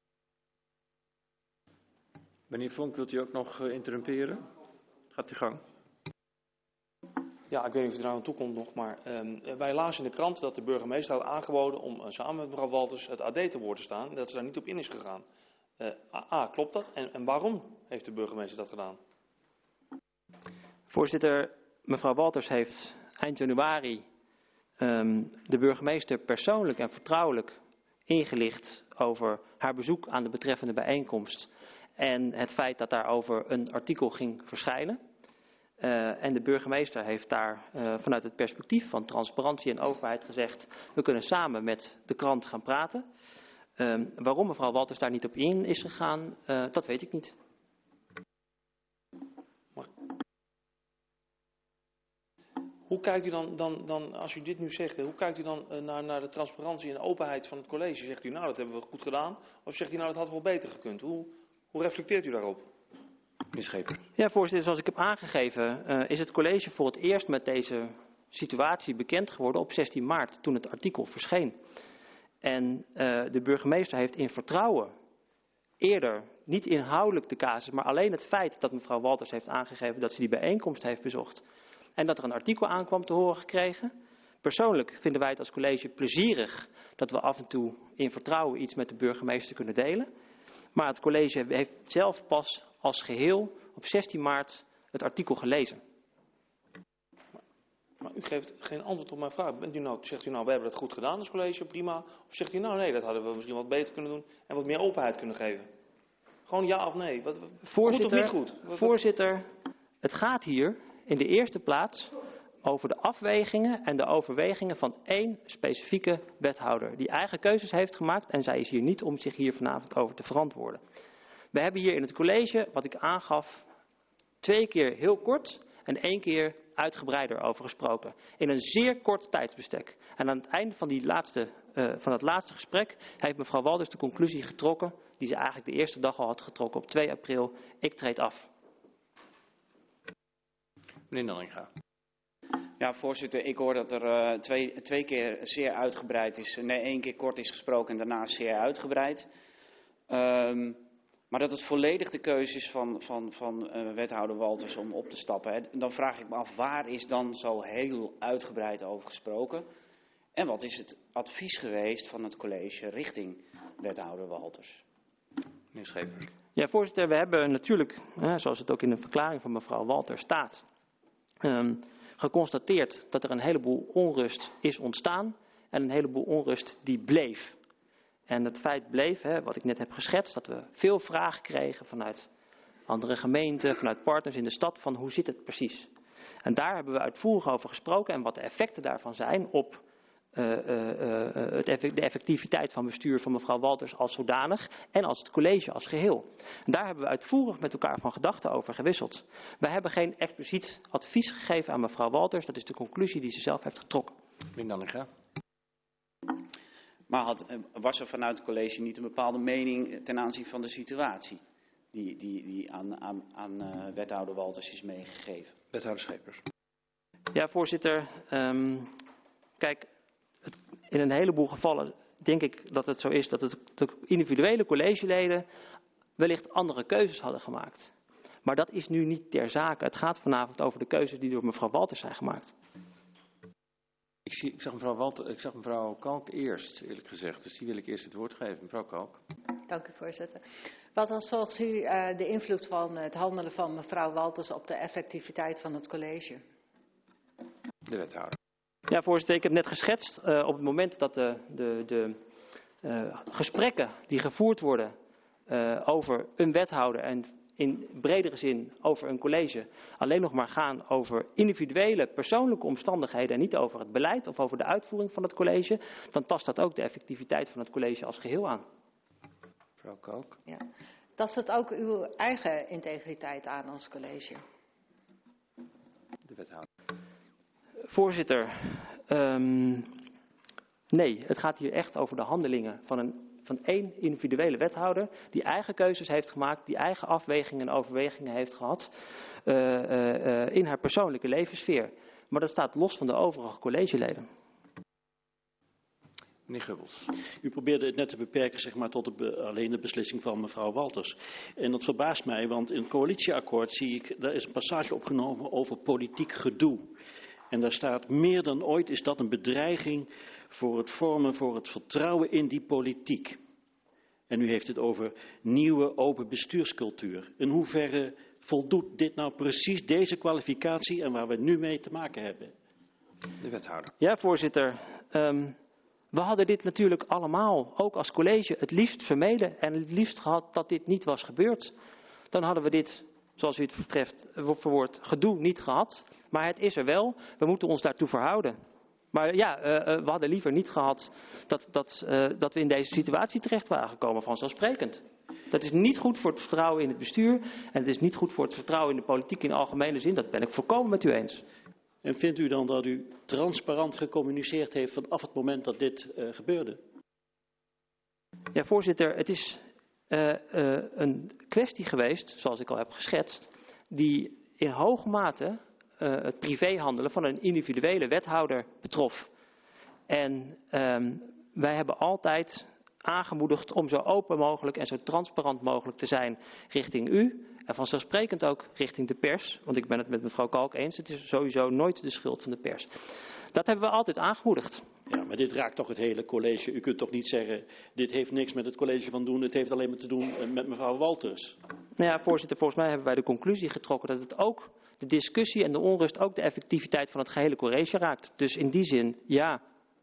Meneer Vonk, wilt u ook nog uh, interrumperen? Gaat u gang. Ja, ik weet niet of u er aan toe komt nog, maar uh, wij lazen in de krant dat de burgemeester had aangeboden om uh, samen met mevrouw Walters het A D te woord te staan. Dat ze daar niet op in is gegaan. Uh, A, klopt dat? En, en waarom heeft de burgemeester dat gedaan? Voorzitter, mevrouw Walters heeft eind januari um, de burgemeester persoonlijk en vertrouwelijk ingelicht over haar bezoek aan de betreffende bijeenkomst en het feit dat daarover een artikel ging verschijnen. Uh, en de burgemeester heeft daar uh, vanuit het perspectief van transparantie en openheid gezegd, we kunnen samen met de krant gaan praten. Uh, waarom mevrouw Walters daar niet op in is gegaan, uh, dat weet ik niet. Maar hoe kijkt u dan, dan, dan, als u dit nu zegt, hoe kijkt u dan uh, naar, naar de transparantie en openheid van het college? Zegt u nou, dat hebben we goed gedaan? Of zegt u nou, dat had wel beter gekund? Hoe, hoe reflecteert u daarop? Ja, voorzitter, zoals ik heb aangegeven, uh, is het college voor het eerst met deze situatie bekend geworden op zestien maart, toen het artikel verscheen. En uh, de burgemeester heeft in vertrouwen eerder, niet inhoudelijk de casus, maar alleen het feit dat mevrouw Walters heeft aangegeven dat ze die bijeenkomst heeft bezocht en dat er een artikel aankwam te horen gekregen. Persoonlijk vinden wij het als college plezierig dat we af en toe in vertrouwen iets met de burgemeester kunnen delen. Maar het college heeft zelf pas als geheel op zestien maart het artikel gelezen. Maar, maar u geeft geen antwoord op mijn vraag. Bent u nou, zegt u nou, we hebben het goed gedaan als college, prima. Of zegt u nou, nee, dat hadden we misschien wat beter kunnen doen en wat meer openheid kunnen geven? Gewoon ja of nee? Wat, wat, voorzitter, goed of niet goed? Wat, voorzitter, het gaat hier in de eerste plaats over de afwegingen en de overwegingen van één specifieke wethouder. Die eigen keuzes heeft gemaakt en zij is hier niet om zich hier vanavond over te verantwoorden. We hebben hier in het college, wat ik aangaf, twee keer heel kort en één keer uitgebreider over gesproken. In een zeer kort tijdsbestek. En aan het einde van, die laatste, uh, van het laatste gesprek heeft mevrouw Walters de conclusie getrokken die ze eigenlijk de eerste dag al had getrokken op twee april. Ik treed af. Meneer Dallinga. Ja, voorzitter, ik hoor dat er uh, twee, twee keer zeer uitgebreid is. Nee, één keer kort is gesproken en daarna zeer uitgebreid. Um, maar dat het volledig de keuze is van, van, van uh, wethouder Walters om op te stappen. Hè. Dan vraag ik me af, waar is dan zo heel uitgebreid over gesproken? En wat is het advies geweest van het college richting wethouder Walters? Meneer Scheper. Ja, voorzitter, we hebben natuurlijk, hè, zoals het ook in de verklaring van mevrouw Walters staat, um, geconstateerd dat er een heleboel onrust is ontstaan en een heleboel onrust die bleef. En het feit bleef, hè, wat ik net heb geschetst, dat we veel vragen kregen vanuit andere gemeenten, vanuit partners in de stad, van hoe zit het precies. En daar hebben we uitvoerig over gesproken en wat de effecten daarvan zijn op uh, uh, uh, het effect, de effectiviteit van bestuur van mevrouw Walters als zodanig en als het college als geheel. En daar hebben we uitvoerig met elkaar van gedachten over gewisseld. Wij hebben geen expliciet advies gegeven aan mevrouw Walters, dat is de conclusie die ze zelf heeft getrokken. Meneer Dallinga. Maar had, was er vanuit het college niet een bepaalde mening ten aanzien van de situatie? die, die, die aan, aan, aan uh, wethouder Walters is meegegeven. Wethouder Schepers. Ja, voorzitter. Um, kijk, het, in een heleboel gevallen denk ik dat het zo is dat het, de individuele collegeleden wellicht andere keuzes hadden gemaakt. Maar dat is nu niet ter zake. Het gaat vanavond over de keuzes die door mevrouw Walters zijn gemaakt. Ik, zie, ik, zag mevrouw Walter, ik zag mevrouw Kalk eerst, eerlijk gezegd. Dus die wil ik eerst het woord geven. Mevrouw Kalk. Dank u, voorzitter. Wat was volgens u uh, de invloed van het handelen van mevrouw Walters op de effectiviteit van het college? De wethouder. Ja, voorzitter, ik heb net geschetst uh, op het moment dat de, de, de uh, gesprekken die gevoerd worden uh, over een wethouder en in bredere zin over een college alleen nog maar gaan over individuele persoonlijke omstandigheden en niet over het beleid of over de uitvoering van het college, dan tast dat ook de effectiviteit van het college als geheel aan. Mevrouw Kalk. Ja. Tast het ook uw eigen integriteit aan als college? De wethouder. Voorzitter, um, nee, het gaat hier echt over de handelingen van, een, van één individuele wethouder die eigen keuzes heeft gemaakt, die eigen afwegingen en overwegingen heeft gehad uh, uh, uh, in haar persoonlijke levenssfeer. Maar dat staat los van de overige collegeleden. Meneer Gubbels. U probeerde het net te beperken zeg maar, tot de be, alleen de beslissing van mevrouw Walters. En dat verbaast mij, want in het coalitieakkoord zie ik, daar is een passage opgenomen over politiek gedoe. En daar staat, meer dan ooit is dat een bedreiging voor het vormen, voor het vertrouwen in die politiek. En u heeft het over nieuwe open bestuurscultuur. In hoeverre voldoet dit nou precies deze kwalificatie en waar we nu mee te maken hebben? De wethouder. Ja, voorzitter. Um, we hadden dit natuurlijk allemaal, ook als college, het liefst vermeden en het liefst gehad dat dit niet was gebeurd. Dan hadden we dit, zoals u het betreft, verwoord, gedoe niet gehad. Maar het is er wel. We moeten ons daartoe verhouden. Maar ja, uh, we hadden liever niet gehad dat, dat, uh, dat we in deze situatie terecht waren gekomen, vanzelfsprekend. Dat is niet goed voor het vertrouwen in het bestuur. En het is niet goed voor het vertrouwen in de politiek in algemene zin. Dat ben ik volkomen met u eens. En vindt u dan dat u transparant gecommuniceerd heeft vanaf het moment dat dit uh, gebeurde? Ja, voorzitter, het is uh, uh, een kwestie geweest, zoals ik al heb geschetst, die in hoge mate uh, het privéhandelen van een individuele wethouder betrof. En um, wij hebben altijd aangemoedigd om zo open mogelijk en zo transparant mogelijk te zijn richting u. En vanzelfsprekend ook richting de pers, want ik ben het met mevrouw Kalk eens, het is sowieso nooit de schuld van de pers. Dat hebben we altijd aangemoedigd. Ja, maar dit raakt toch het hele college. U kunt toch niet zeggen, dit heeft niks met het college van doen, het heeft alleen maar te doen met mevrouw Walters. Nou ja, voorzitter, volgens mij hebben wij de conclusie getrokken dat het ook de discussie en de onrust ook de effectiviteit van het gehele college raakt. Dus in die zin, ja.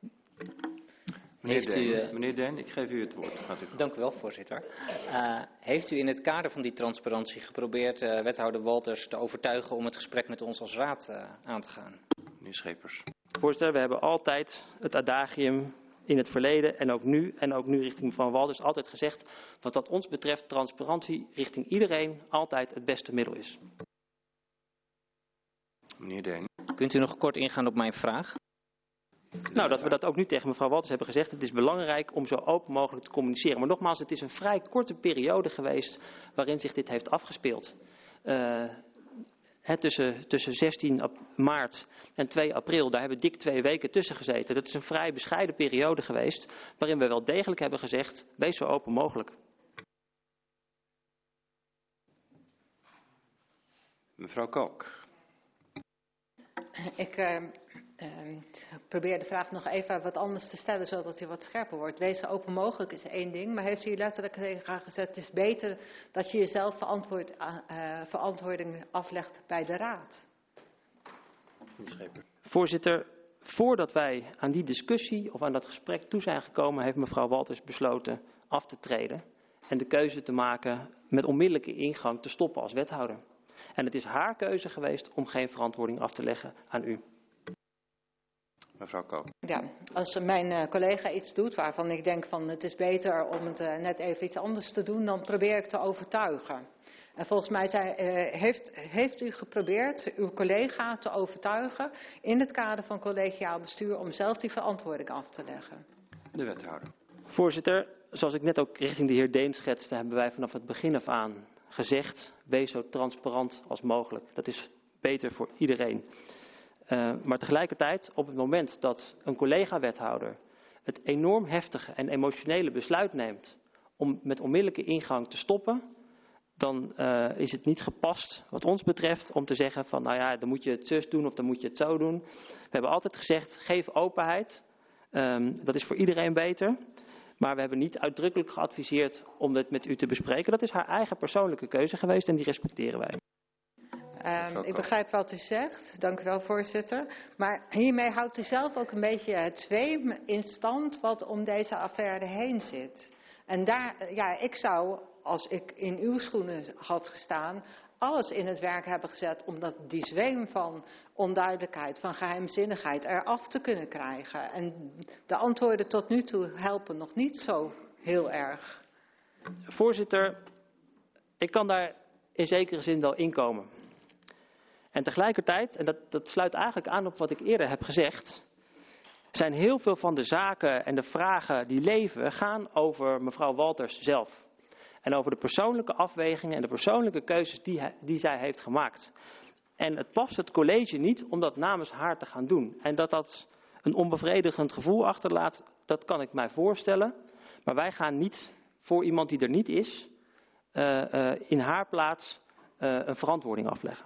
Meneer Den, u, uh, meneer Den, ik geef u het woord. Gaat u dank u wel, voorzitter. Uh, heeft u in het kader van die transparantie geprobeerd uh, wethouder Walters te overtuigen om het gesprek met ons als raad uh, aan te gaan? Meneer Schepers. Voorzitter, we hebben altijd het adagium in het verleden en ook nu, en ook nu richting mevrouw Walters, altijd gezegd wat dat ons betreft transparantie richting iedereen altijd het beste middel is. Meneer Den. Kunt u nog kort ingaan op mijn vraag? Nou, dat we dat ook nu tegen mevrouw Walters hebben gezegd. Het is belangrijk om zo open mogelijk te communiceren. Maar nogmaals, het is een vrij korte periode geweest waarin zich dit heeft afgespeeld. Uh, he, tussen, tussen zestien maart en twee april, daar hebben dik twee weken tussen gezeten. Dat is een vrij bescheiden periode geweest waarin we wel degelijk hebben gezegd, wees zo open mogelijk. Mevrouw Kalk. Ik uh, uh, probeer de vraag nog even wat anders te stellen, zodat hij wat scherper wordt. Wees zo open mogelijk is één ding, maar heeft u letterlijk tegen gezet, het is beter dat je jezelf verantwoord, uh, verantwoording aflegt bij de raad? Voorzitter, voordat wij aan die discussie of aan dat gesprek toe zijn gekomen, heeft mevrouw Walters besloten af te treden en de keuze te maken met onmiddellijke ingang te stoppen als wethouder. En het is haar keuze geweest om geen verantwoording af te leggen aan u. Mevrouw Kalk. Ja, als mijn uh, collega iets doet waarvan ik denk van het is beter om het uh, net even iets anders te doen, dan probeer ik te overtuigen. En volgens mij zei, uh, heeft, heeft u geprobeerd uw collega te overtuigen in het kader van collegiaal bestuur om zelf die verantwoording af te leggen? De wethouder. Voorzitter, zoals ik net ook richting de heer Deen schetste, hebben wij vanaf het begin af aan gezegd, wees zo transparant als mogelijk. Dat is beter voor iedereen. Uh, maar tegelijkertijd, op het moment dat een collega-wethouder het enorm heftige en emotionele besluit neemt om met onmiddellijke ingang te stoppen, dan uh, is het niet gepast wat ons betreft om te zeggen van nou ja, dan moet je het zus doen of dan moet je het zo doen. We hebben altijd gezegd, geef openheid. Um, dat is voor iedereen beter. Maar we hebben niet uitdrukkelijk geadviseerd om het met u te bespreken. Dat is haar eigen persoonlijke keuze geweest en die respecteren wij. Um, ik begrijp wat u zegt, dank u wel voorzitter. Maar hiermee houdt u zelf ook een beetje het zweem in stand wat om deze affaire heen zit. En daar, ja, ik zou, als ik in uw schoenen had gestaan, alles in het werk hebben gezet om dat, die zweem van onduidelijkheid, van geheimzinnigheid eraf te kunnen krijgen. En de antwoorden tot nu toe helpen nog niet zo heel erg. Voorzitter, ik kan daar in zekere zin wel inkomen. En tegelijkertijd, en dat, dat sluit eigenlijk aan op wat ik eerder heb gezegd, zijn heel veel van de zaken en de vragen die leven gaan over mevrouw Walters zelf. En over de persoonlijke afwegingen en de persoonlijke keuzes die, hij, die zij heeft gemaakt. En het past het college niet om dat namens haar te gaan doen. En dat dat een onbevredigend gevoel achterlaat, dat kan ik mij voorstellen. Maar wij gaan niet voor iemand die er niet is, uh, uh, in haar plaats uh, een verantwoording afleggen.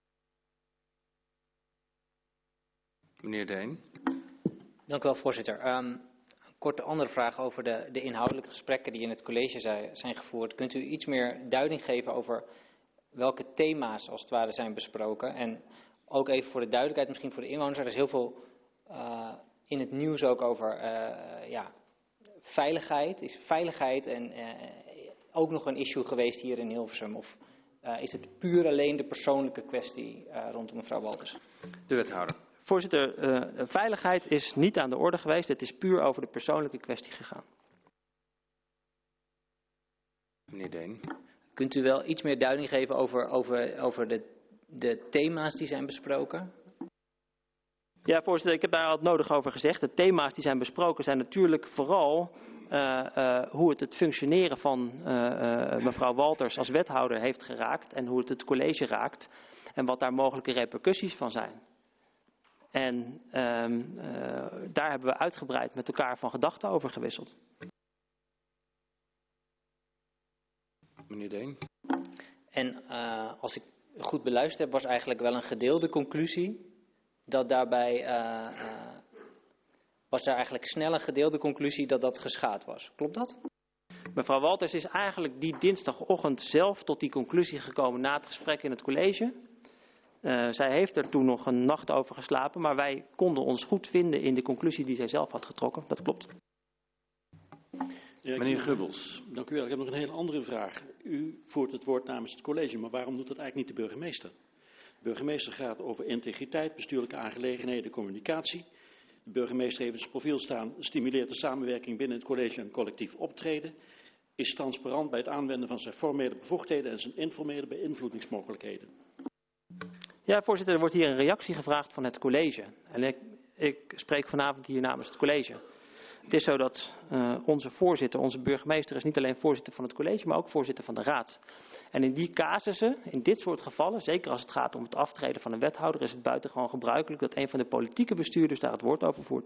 Meneer Deen. Dank u wel, voorzitter. Um, een korte andere vraag over de, de inhoudelijke gesprekken die in het college zijn gevoerd. Kunt u iets meer duiding geven over welke thema's als het ware zijn besproken? En ook even voor de duidelijkheid, misschien voor de inwoners. Er is heel veel uh, in het nieuws ook over uh, ja, veiligheid. Is veiligheid en uh, ook nog een issue geweest hier in Hilversum? Of uh, is het puur alleen de persoonlijke kwestie uh, rondom mevrouw Walters? De wethouder. Voorzitter, uh, veiligheid is niet aan de orde geweest. Het is puur over de persoonlijke kwestie gegaan. Meneer Deen. Kunt u wel iets meer duiding geven over, over, over de, de thema's die zijn besproken? Ja, voorzitter, ik heb daar al het nodig over gezegd. De thema's die zijn besproken zijn natuurlijk vooral uh, uh, hoe het het functioneren van uh, uh, mevrouw Walters als wethouder heeft geraakt en hoe het het college raakt en wat daar mogelijke repercussies van zijn. En um, uh, daar hebben we uitgebreid met elkaar van gedachten over gewisseld. Meneer Deen. En uh, als ik goed beluisterd heb, was eigenlijk wel een gedeelde conclusie. Dat daarbij, uh, uh, was daar eigenlijk snel een gedeelde conclusie dat dat geschaad was. Klopt dat? Mevrouw Walters is eigenlijk die dinsdagochtend zelf tot die conclusie gekomen na het gesprek in het college. Uh, zij heeft er toen nog een nacht over geslapen, maar wij konden ons goed vinden in de conclusie die zij zelf had getrokken. Dat klopt. Ja, Meneer Gubbels. Dank u wel. Ik heb nog een hele andere vraag. U voert het woord namens het college, maar waarom doet dat eigenlijk niet de burgemeester? De burgemeester gaat over integriteit, bestuurlijke aangelegenheden, communicatie. De burgemeester heeft in zijn profiel staan, stimuleert de samenwerking binnen het college en collectief optreden. Is transparant bij het aanwenden van zijn formele bevoegdheden en zijn informele beïnvloedingsmogelijkheden. Ja, voorzitter, er wordt hier een reactie gevraagd van het college. En ik, ik spreek vanavond hier namens het college. Het is zo dat uh, onze voorzitter, onze burgemeester, is niet alleen voorzitter van het college, maar ook voorzitter van de raad. En in die casussen, in dit soort gevallen, zeker als het gaat om het aftreden van een wethouder, is het buitengewoon gebruikelijk dat een van de politieke bestuurders daar het woord over voert.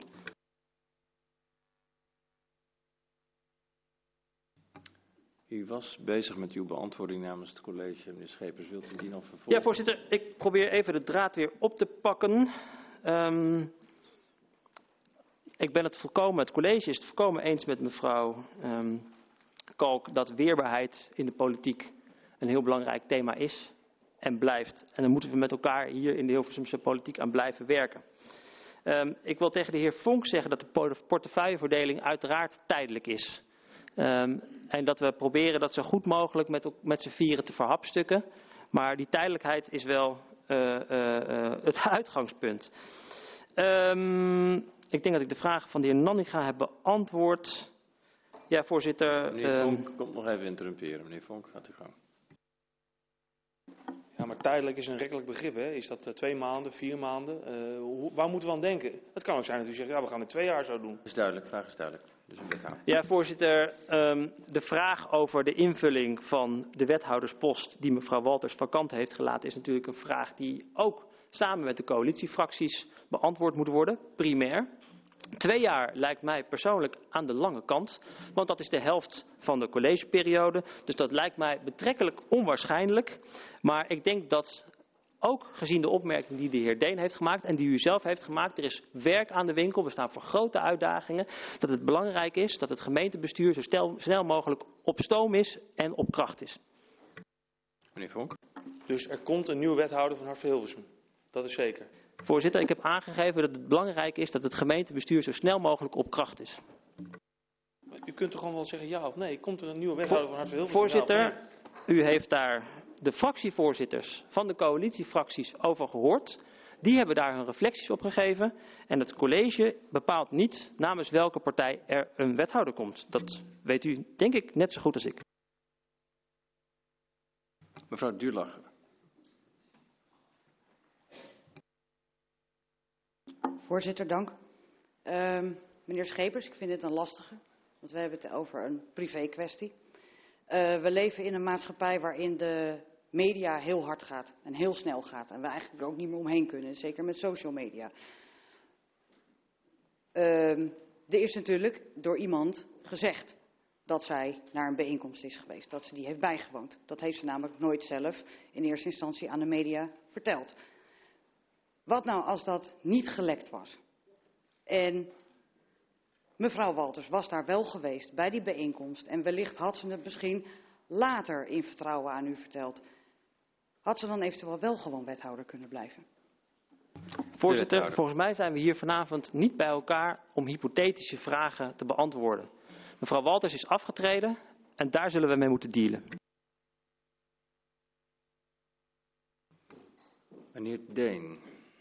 U was bezig met uw beantwoording namens het college. Meneer Schepers, wilt u die nog vervolgen? Ja, voorzitter, ik probeer even de draad weer op te pakken. Um, ik ben het volkomen, het college is het volkomen eens met mevrouw um, Kalk dat weerbaarheid in de politiek een heel belangrijk thema is en blijft. En daar moeten we met elkaar hier in de Hilversumse politiek aan blijven werken. Um, ik wil tegen de heer Vonk zeggen dat de portefeuilleverdeling uiteraard tijdelijk is. Um, en dat we proberen dat zo goed mogelijk met, met z'n vieren te verhapstukken. Maar die tijdelijkheid is wel uh, uh, uh, het uitgangspunt. Um, ik denk dat ik de vragen van de heer Nanninga heb beantwoord. Ja, voorzitter. Meneer um, Vonk komt nog even interrumperen. Meneer Vonk, gaat u gang. Ja, maar maar tijdelijk is een rekkelijk begrip. Hè? Is dat uh, twee maanden, vier maanden? Uh, hoe, waar moeten we aan denken? Het kan ook zijn dat u zegt, ja, we gaan het twee jaar zo doen. Dat is duidelijk, de vraag is duidelijk. Dus een wethouder. Ja, voorzitter. Um, de vraag over de invulling van de wethouderspost die mevrouw Walters vakant heeft gelaten, is natuurlijk een vraag die ook samen met de coalitiefracties beantwoord moet worden, primair. Twee jaar lijkt mij persoonlijk aan de lange kant, want dat is de helft van de collegeperiode. Dus dat lijkt mij betrekkelijk onwaarschijnlijk. Maar ik denk dat ook gezien de opmerking die de heer Deen heeft gemaakt en die u zelf heeft gemaakt, er is werk aan de winkel, we staan voor grote uitdagingen, dat het belangrijk is dat het gemeentebestuur zo stel, snel mogelijk op stoom is en op kracht is. Meneer Vonk. Dus er komt een nieuwe wethouder van Hart-Hilversum. Dat is zeker. Voorzitter, ik heb aangegeven dat het belangrijk is dat het gemeentebestuur zo snel mogelijk op kracht is. U kunt toch gewoon wel zeggen ja of nee? Komt er een nieuwe wethouder van Hart-Hilversum? Voorzitter, ja u heeft daar de fractievoorzitters van de coalitiefracties over gehoord. Die hebben daar hun reflecties op gegeven. En het college bepaalt niet namens welke partij er een wethouder komt. Dat weet u denk ik net zo goed als ik. Mevrouw Duurlacher. Voorzitter, dank. Uh, meneer Schepers, ik vind dit een lastige. Want we hebben het over een privé kwestie. Uh, we leven in een maatschappij waarin de media heel hard gaat en heel snel gaat. En we eigenlijk er ook niet meer omheen kunnen, zeker met social media. Uh, er is natuurlijk door iemand gezegd dat zij naar een bijeenkomst is geweest. Dat ze die heeft bijgewoond. Dat heeft ze namelijk nooit zelf in eerste instantie aan de media verteld. Wat nou als dat niet gelekt was? En mevrouw Walters was daar wel geweest bij die bijeenkomst. En wellicht had ze het misschien later in vertrouwen aan u verteld. Had ze dan eventueel wel gewoon wethouder kunnen blijven? Voorzitter, volgens mij zijn we hier vanavond niet bij elkaar om hypothetische vragen te beantwoorden. Mevrouw Walters is afgetreden en daar zullen we mee moeten dealen. Meneer Deen.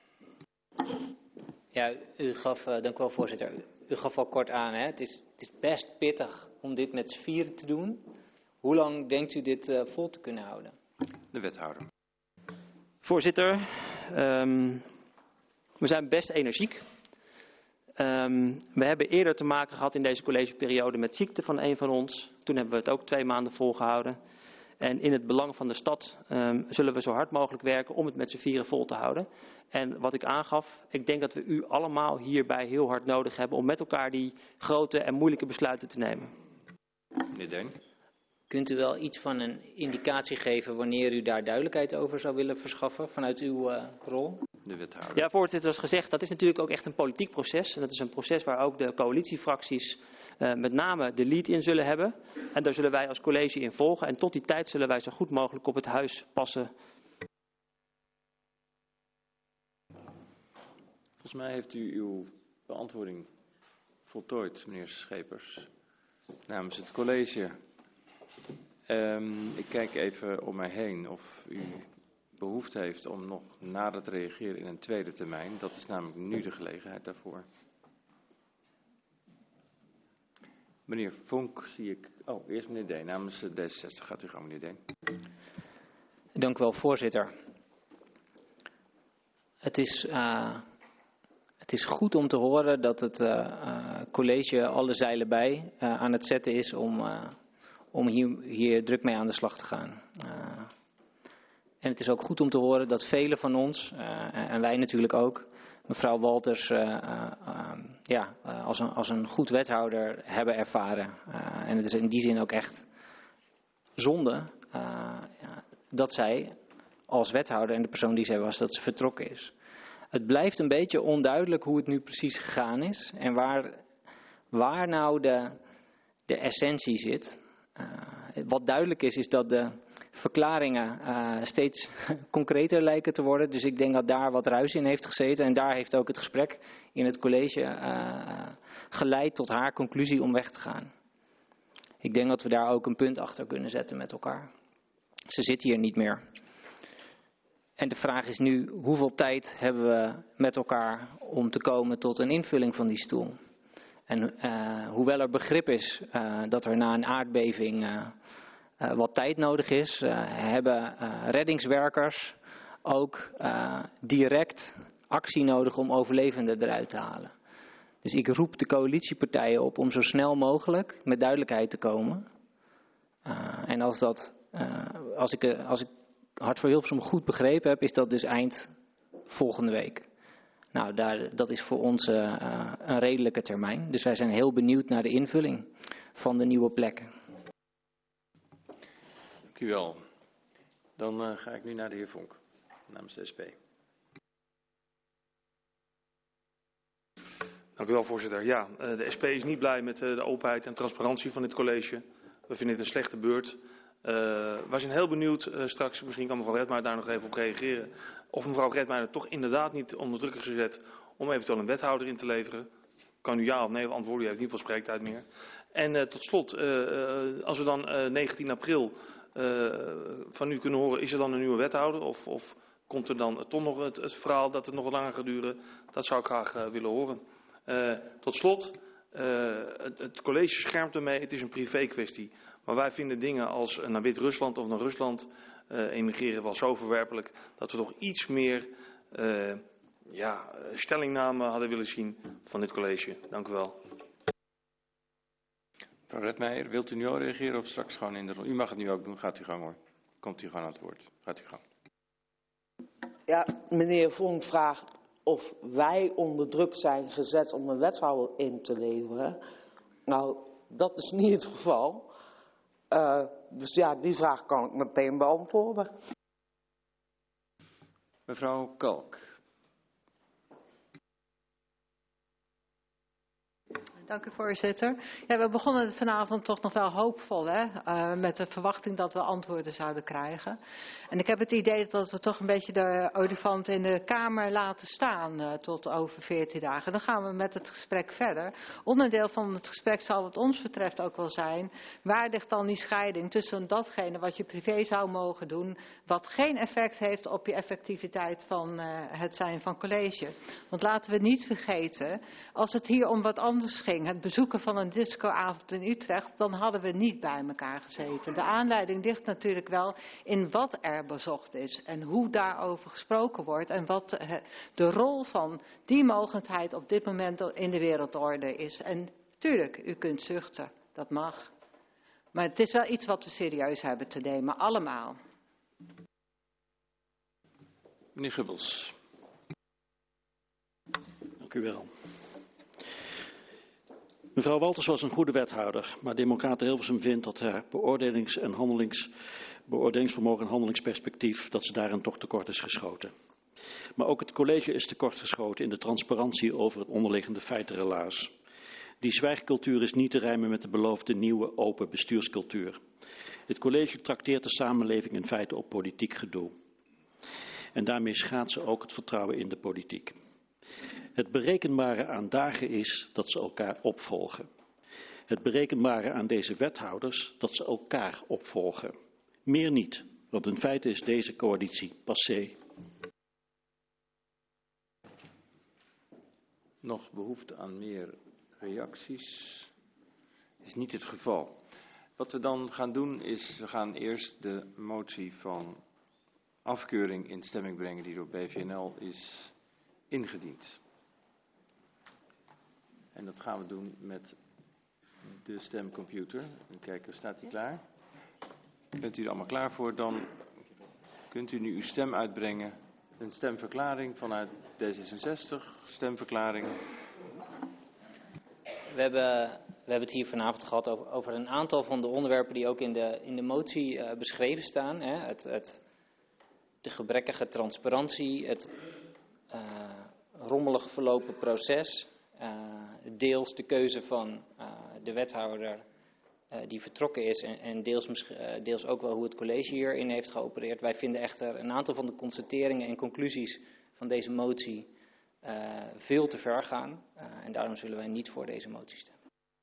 Ja, u gaf, uh, dank u wel voorzitter, u, u gaf al kort aan, hè? Het, is, het is best pittig om dit met z'n vieren te doen. Hoe lang denkt u dit uh, vol te kunnen houden? De wethouder. Voorzitter, um, we zijn best energiek. Um, we hebben eerder te maken gehad in deze collegeperiode met ziekte van een van ons. Toen hebben we het ook twee maanden volgehouden. En in het belang van de stad um, zullen we zo hard mogelijk werken om het met z'n vieren vol te houden. En wat ik aangaf, ik denk dat we u allemaal hierbij heel hard nodig hebben om met elkaar die grote en moeilijke besluiten te nemen. Meneer Deen. Kunt u wel iets van een indicatie geven wanneer u daar duidelijkheid over zou willen verschaffen vanuit uw uh, rol? De wethouder. Ja, voorzitter, zoals gezegd, dat is natuurlijk ook echt een politiek proces. En dat is een proces waar ook de coalitiefracties uh, met name de lead in zullen hebben. En daar zullen wij als college in volgen. En tot die tijd zullen wij zo goed mogelijk op het huis passen. Volgens mij heeft u uw beantwoording voltooid, meneer Schepers. Namens het college. Um, ik kijk even om mij heen of u behoefte heeft om nog nader te reageren in een tweede termijn. Dat is namelijk nu de gelegenheid daarvoor. Meneer Vonk zie ik... Oh, eerst meneer Deen. Namens D zesenzestig gaat u gang, meneer Deen. Dank u wel, voorzitter. Het is, uh, het is goed om te horen dat het uh, uh, college alle zeilen bij uh, aan het zetten is om, uh, om hier, hier druk mee aan de slag te gaan. Uh, en het is ook goed om te horen dat velen van ons, uh, en wij natuurlijk ook, mevrouw Walters uh, uh, uh, ja, uh, als, een, als een goed wethouder hebben ervaren. Uh, en het is in die zin ook echt zonde uh, ja, dat zij als wethouder en de persoon die zij was, dat ze vertrokken is. Het blijft een beetje onduidelijk hoe het nu precies gegaan is en waar, waar nou de, de essentie zit. Uh, wat duidelijk is, is dat de verklaringen uh, steeds concreter lijken te worden. Dus ik denk dat daar wat ruis in heeft gezeten. En daar heeft ook het gesprek in het college uh, geleid tot haar conclusie om weg te gaan. Ik denk dat we daar ook een punt achter kunnen zetten met elkaar. Ze zit hier niet meer. En de vraag is nu, hoeveel tijd hebben we met elkaar om te komen tot een invulling van die stoel? En uh, hoewel er begrip is uh, dat er na een aardbeving uh, uh, wat tijd nodig is, uh, hebben uh, reddingswerkers ook uh, direct actie nodig om overlevenden eruit te halen. Dus ik roep de coalitiepartijen op om zo snel mogelijk met duidelijkheid te komen. Uh, en als, dat, uh, als, ik, uh, als ik Hart voor Hilversum goed begrepen heb, is dat dus eind volgende week. Nou, daar, dat is voor ons uh, uh, een redelijke termijn. Dus wij zijn heel benieuwd naar de invulling van de nieuwe plekken. Dank u wel. Dan uh, ga ik nu naar de heer Vonk, namens de S P. Dank u wel, voorzitter. Ja, de S P is niet blij met de openheid en transparantie van dit college. We vinden het een slechte beurt. Uh, wij zijn heel benieuwd, uh, straks, misschien kan mevrouw Redmaer daar nog even op reageren, of mevrouw Redmaer toch inderdaad niet onder druk is gezet om eventueel een wethouder in te leveren. Kan u ja of nee antwoorden, u heeft niet veel spreektijd meer. En uh, tot slot, uh, uh, als we dan uh, negentien april uh, van u kunnen horen, is er dan een nieuwe wethouder? Of, of komt er dan toch nog het, het verhaal dat het nog wat langer gaat duren? Dat zou ik graag uh, willen horen. Uh, tot slot, uh, het, het college schermt ermee, het is een privé kwestie. Maar wij vinden dingen als uh, naar Wit-Rusland of naar Rusland uh, emigreren wel zo verwerpelijk dat we toch iets meer uh, ja, stellingname hadden willen zien van dit college. Dank u wel. Mevrouw Redmaer, wilt u nu al reageren of straks gewoon in de ronde? U mag het nu ook doen, gaat u gang hoor. Komt u gewoon aan het woord. Gaat u gang. Ja, meneer Vonk vraagt of wij onder druk zijn gezet om een wethouder in te leveren. Nou, dat is niet het geval. Uh, dus ja, die vraag kan ik meteen beantwoorden. Mevrouw Kalk. Dank u, voorzitter. Ja, we begonnen vanavond toch nog wel hoopvol, hè? Uh, met de verwachting dat we antwoorden zouden krijgen. En ik heb het idee dat we toch een beetje de olifant in de kamer laten staan uh, tot over veertien dagen. Dan gaan we met het gesprek verder. Onderdeel van het gesprek zal wat ons betreft ook wel zijn, waar ligt dan die scheiding tussen datgene wat je privé zou mogen doen, wat geen effect heeft op je effectiviteit van uh, het zijn van college. Want laten we niet vergeten, als het hier om wat anders ging, het bezoeken van een discoavond in Utrecht, dan hadden we niet bij elkaar gezeten. De aanleiding ligt natuurlijk wel in wat er bezocht is en hoe daarover gesproken wordt en wat de rol van die mogendheid op dit moment in de wereldorde is. En tuurlijk, u kunt zuchten, dat mag. Maar het is wel iets wat we serieus hebben te nemen, allemaal. Meneer Gubbels. Dank u wel. Mevrouw Walters was een goede wethouder, maar Democraten Hilversum vindt dat haar beoordelings- en handelings, beoordelingsvermogen en handelingsperspectief, dat ze daarin toch tekort is geschoten. Maar ook het college is tekort geschoten in de transparantie over het onderliggende feitenrelaas. Die zwijgcultuur is niet te rijmen met de beloofde nieuwe open bestuurscultuur. Het college trakteert de samenleving in feite op politiek gedoe. En daarmee schaadt ze ook het vertrouwen in de politiek. Het berekenbare aan dagen is dat ze elkaar opvolgen. Het berekenbare aan deze wethouders dat ze elkaar opvolgen. Meer niet, want in feite is deze coalitie passé. Nog behoefte aan meer reacties? Is niet het geval. Wat we dan gaan doen is, we gaan eerst de motie van afkeuring in stemming brengen die door B V N L is ingediend. En dat gaan we doen met de stemcomputer. Even kijken, staat die klaar? Bent u er allemaal klaar voor? Dan kunt u nu uw stem uitbrengen. Een stemverklaring vanuit D zesenzestig. Stemverklaring. We hebben, we hebben het hier vanavond gehad over, over een aantal van de onderwerpen die ook in de, in de motie uh, beschreven staan. Hè? Het, het, de gebrekkige transparantie, het uh, rommelig verlopen proces, uh, deels de keuze van uh, de wethouder uh, die vertrokken is en, en deels, uh, deels ook wel hoe het college hierin heeft geopereerd. Wij vinden echter een aantal van de constateringen en conclusies van deze motie uh, veel te ver gaan uh, en daarom zullen wij niet voor deze motie stemmen.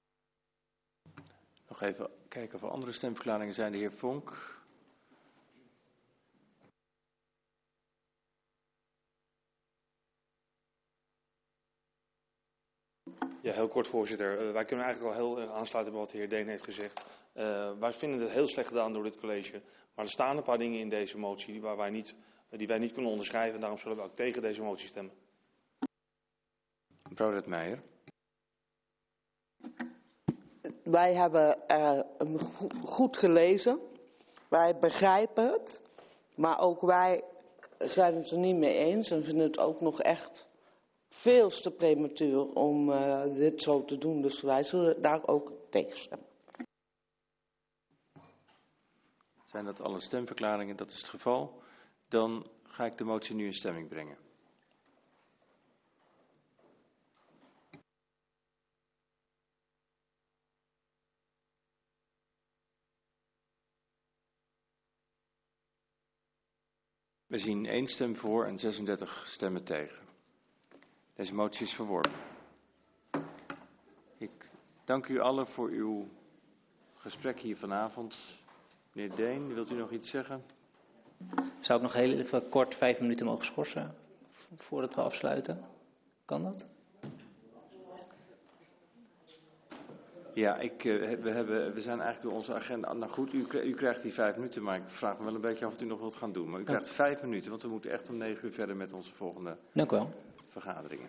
Nog even kijken of er andere stemverklaringen zijn. De heer Vonk. Ja, heel kort, voorzitter. Uh, wij kunnen eigenlijk wel heel uh, aansluiten bij wat de heer Deen heeft gezegd. Uh, wij vinden het heel slecht gedaan door dit college. Maar er staan een paar dingen in deze motie waar wij niet die wij niet kunnen onderschrijven. En daarom zullen we ook tegen deze motie stemmen. Mevrouw Redmeijer. Wij hebben uh, hem goed gelezen. Wij begrijpen het. Maar ook wij zijn het er niet mee eens. En vinden het ook nog echt veel te prematuur om uh, dit zo te doen. Dus wij zullen daar ook tegen stemmen. Zijn dat alle stemverklaringen? Dat is het geval. Dan ga ik de motie nu in stemming brengen. We zien één stem voor en zesendertig stemmen tegen. Deze motie is verworpen. Ik dank u allen voor uw gesprek hier vanavond. Meneer Deen, wilt u nog iets zeggen? Zou ik nog heel even kort vijf minuten mogen schorsen voordat we afsluiten? Kan dat? Ja, ik, uh, we, hebben, we zijn eigenlijk door onze agenda... Nou goed, u, u krijgt die vijf minuten, maar ik vraag me wel een beetje af of u nog wilt gaan doen. Maar u krijgt vijf minuten, want we moeten echt om negen uur verder met onze volgende Dank u wel. vergaderingen.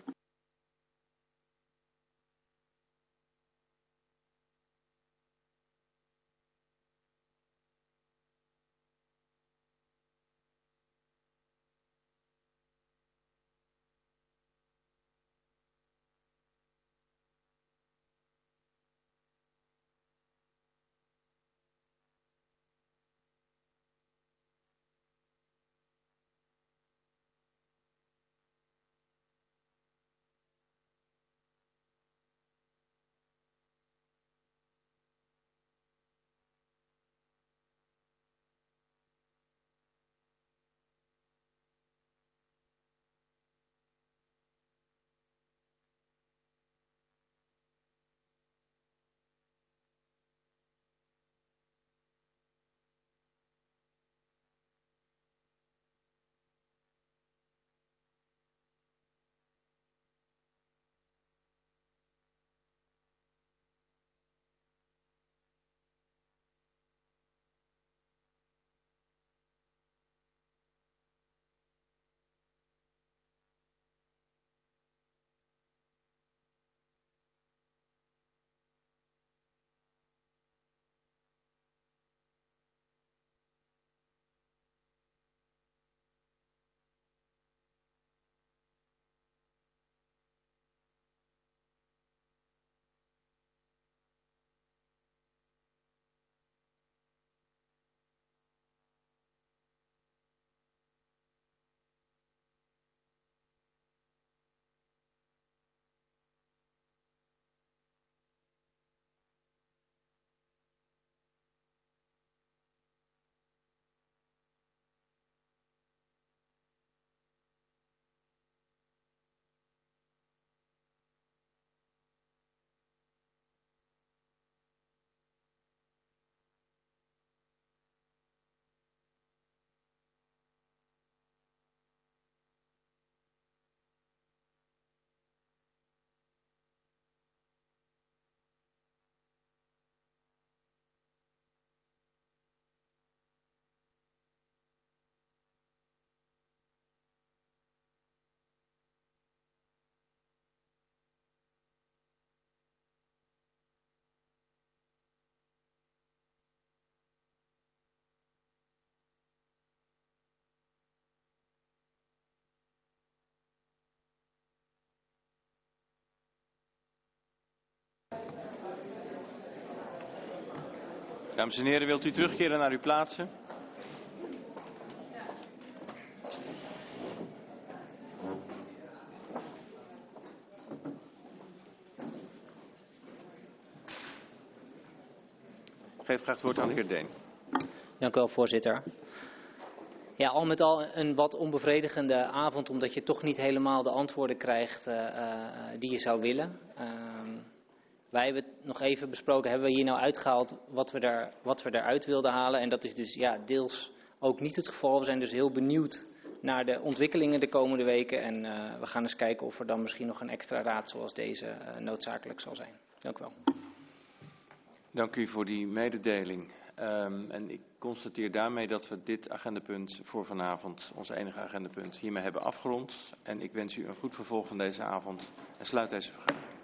Dames en heren, wilt u terugkeren naar uw plaatsen? Ik geef graag het woord aan de heer Deen. Dank u wel, voorzitter. Ja, al met al een wat onbevredigende avond, omdat je toch niet helemaal de antwoorden krijgt uh, uh, die je zou willen. Uh, wij hebben het nog even besproken, hebben we hier nou uitgehaald wat we, er, wat we eruit wilden halen. En dat is dus ja, deels ook niet het geval. We zijn dus heel benieuwd naar de ontwikkelingen de komende weken. En uh, we gaan eens kijken of er dan misschien nog een extra raad zoals deze uh, noodzakelijk zal zijn. Dank u wel. Dank u voor die mededeling. Um, en ik constateer daarmee dat we dit agendapunt voor vanavond, ons enige agendapunt, hiermee hebben afgerond. En ik wens u een goed vervolg van deze avond en sluit deze vergadering.